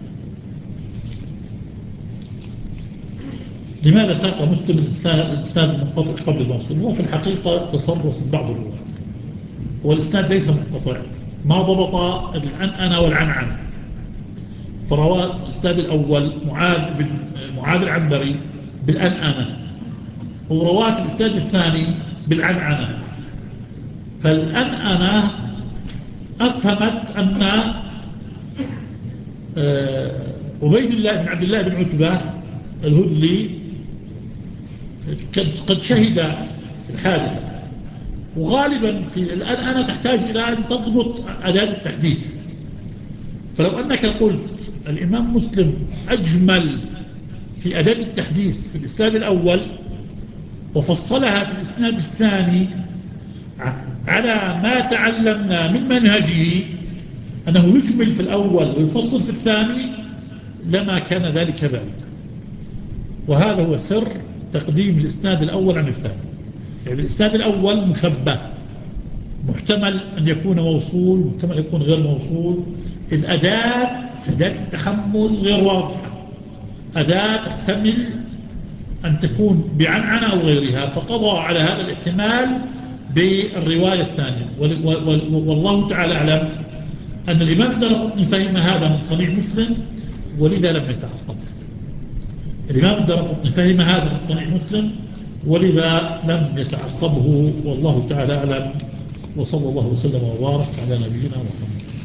لماذا ساق مسلم الإسناد المنقطع قبل الوصل؟ هو في الحقيقة تصرف بعض الرواة، هو الإسناد ليس منقطع، ما ضبط العنعنة والعنعنة. فروى الإسناد الأول معاذ العنبري بالأنعنة، ورواة الإسناد الثاني بالعنعنة. فالأنعنة أفهمت أن عبيد الله بن عبد الله بن عتبة الهذلي قد شهد الحادثة. وغالبا في الأنعنة تحتاج إلى أن تضبط أداة التحديث. فلو أنك قلت الإمام مسلم أجمل في أداة التحديث في الإسناد الأول وفصلها في الإسناد الثاني على ما تعلمنا من منهجه أنه يجمل في الأول ويفصل في الثاني لما كان ذلك بعيدا. وهذا هو سر تقديم الإسناد الأول عن الثاني. يعني الإسناد الأول مشبه، محتمل أن يكون موصول، محتمل أن يكون غير موصول. الأداة التحمل غير واضحة، أداة تحتمل أن تكون بعنعنة أو غيرها، فقضى على هذا الاحتمال بالرواية الثانية. والله تعالى أعلم أن الإمام الدارقطني فهم هذا من صنيع مسلم ولذا لم يتعقب. الإمام الدارقطني فهم هذا من صنيع مسلم ولذا لم يتعقبه، والله تعالى أعلم. وصلى الله وسلم وبارك على نبينا محمد.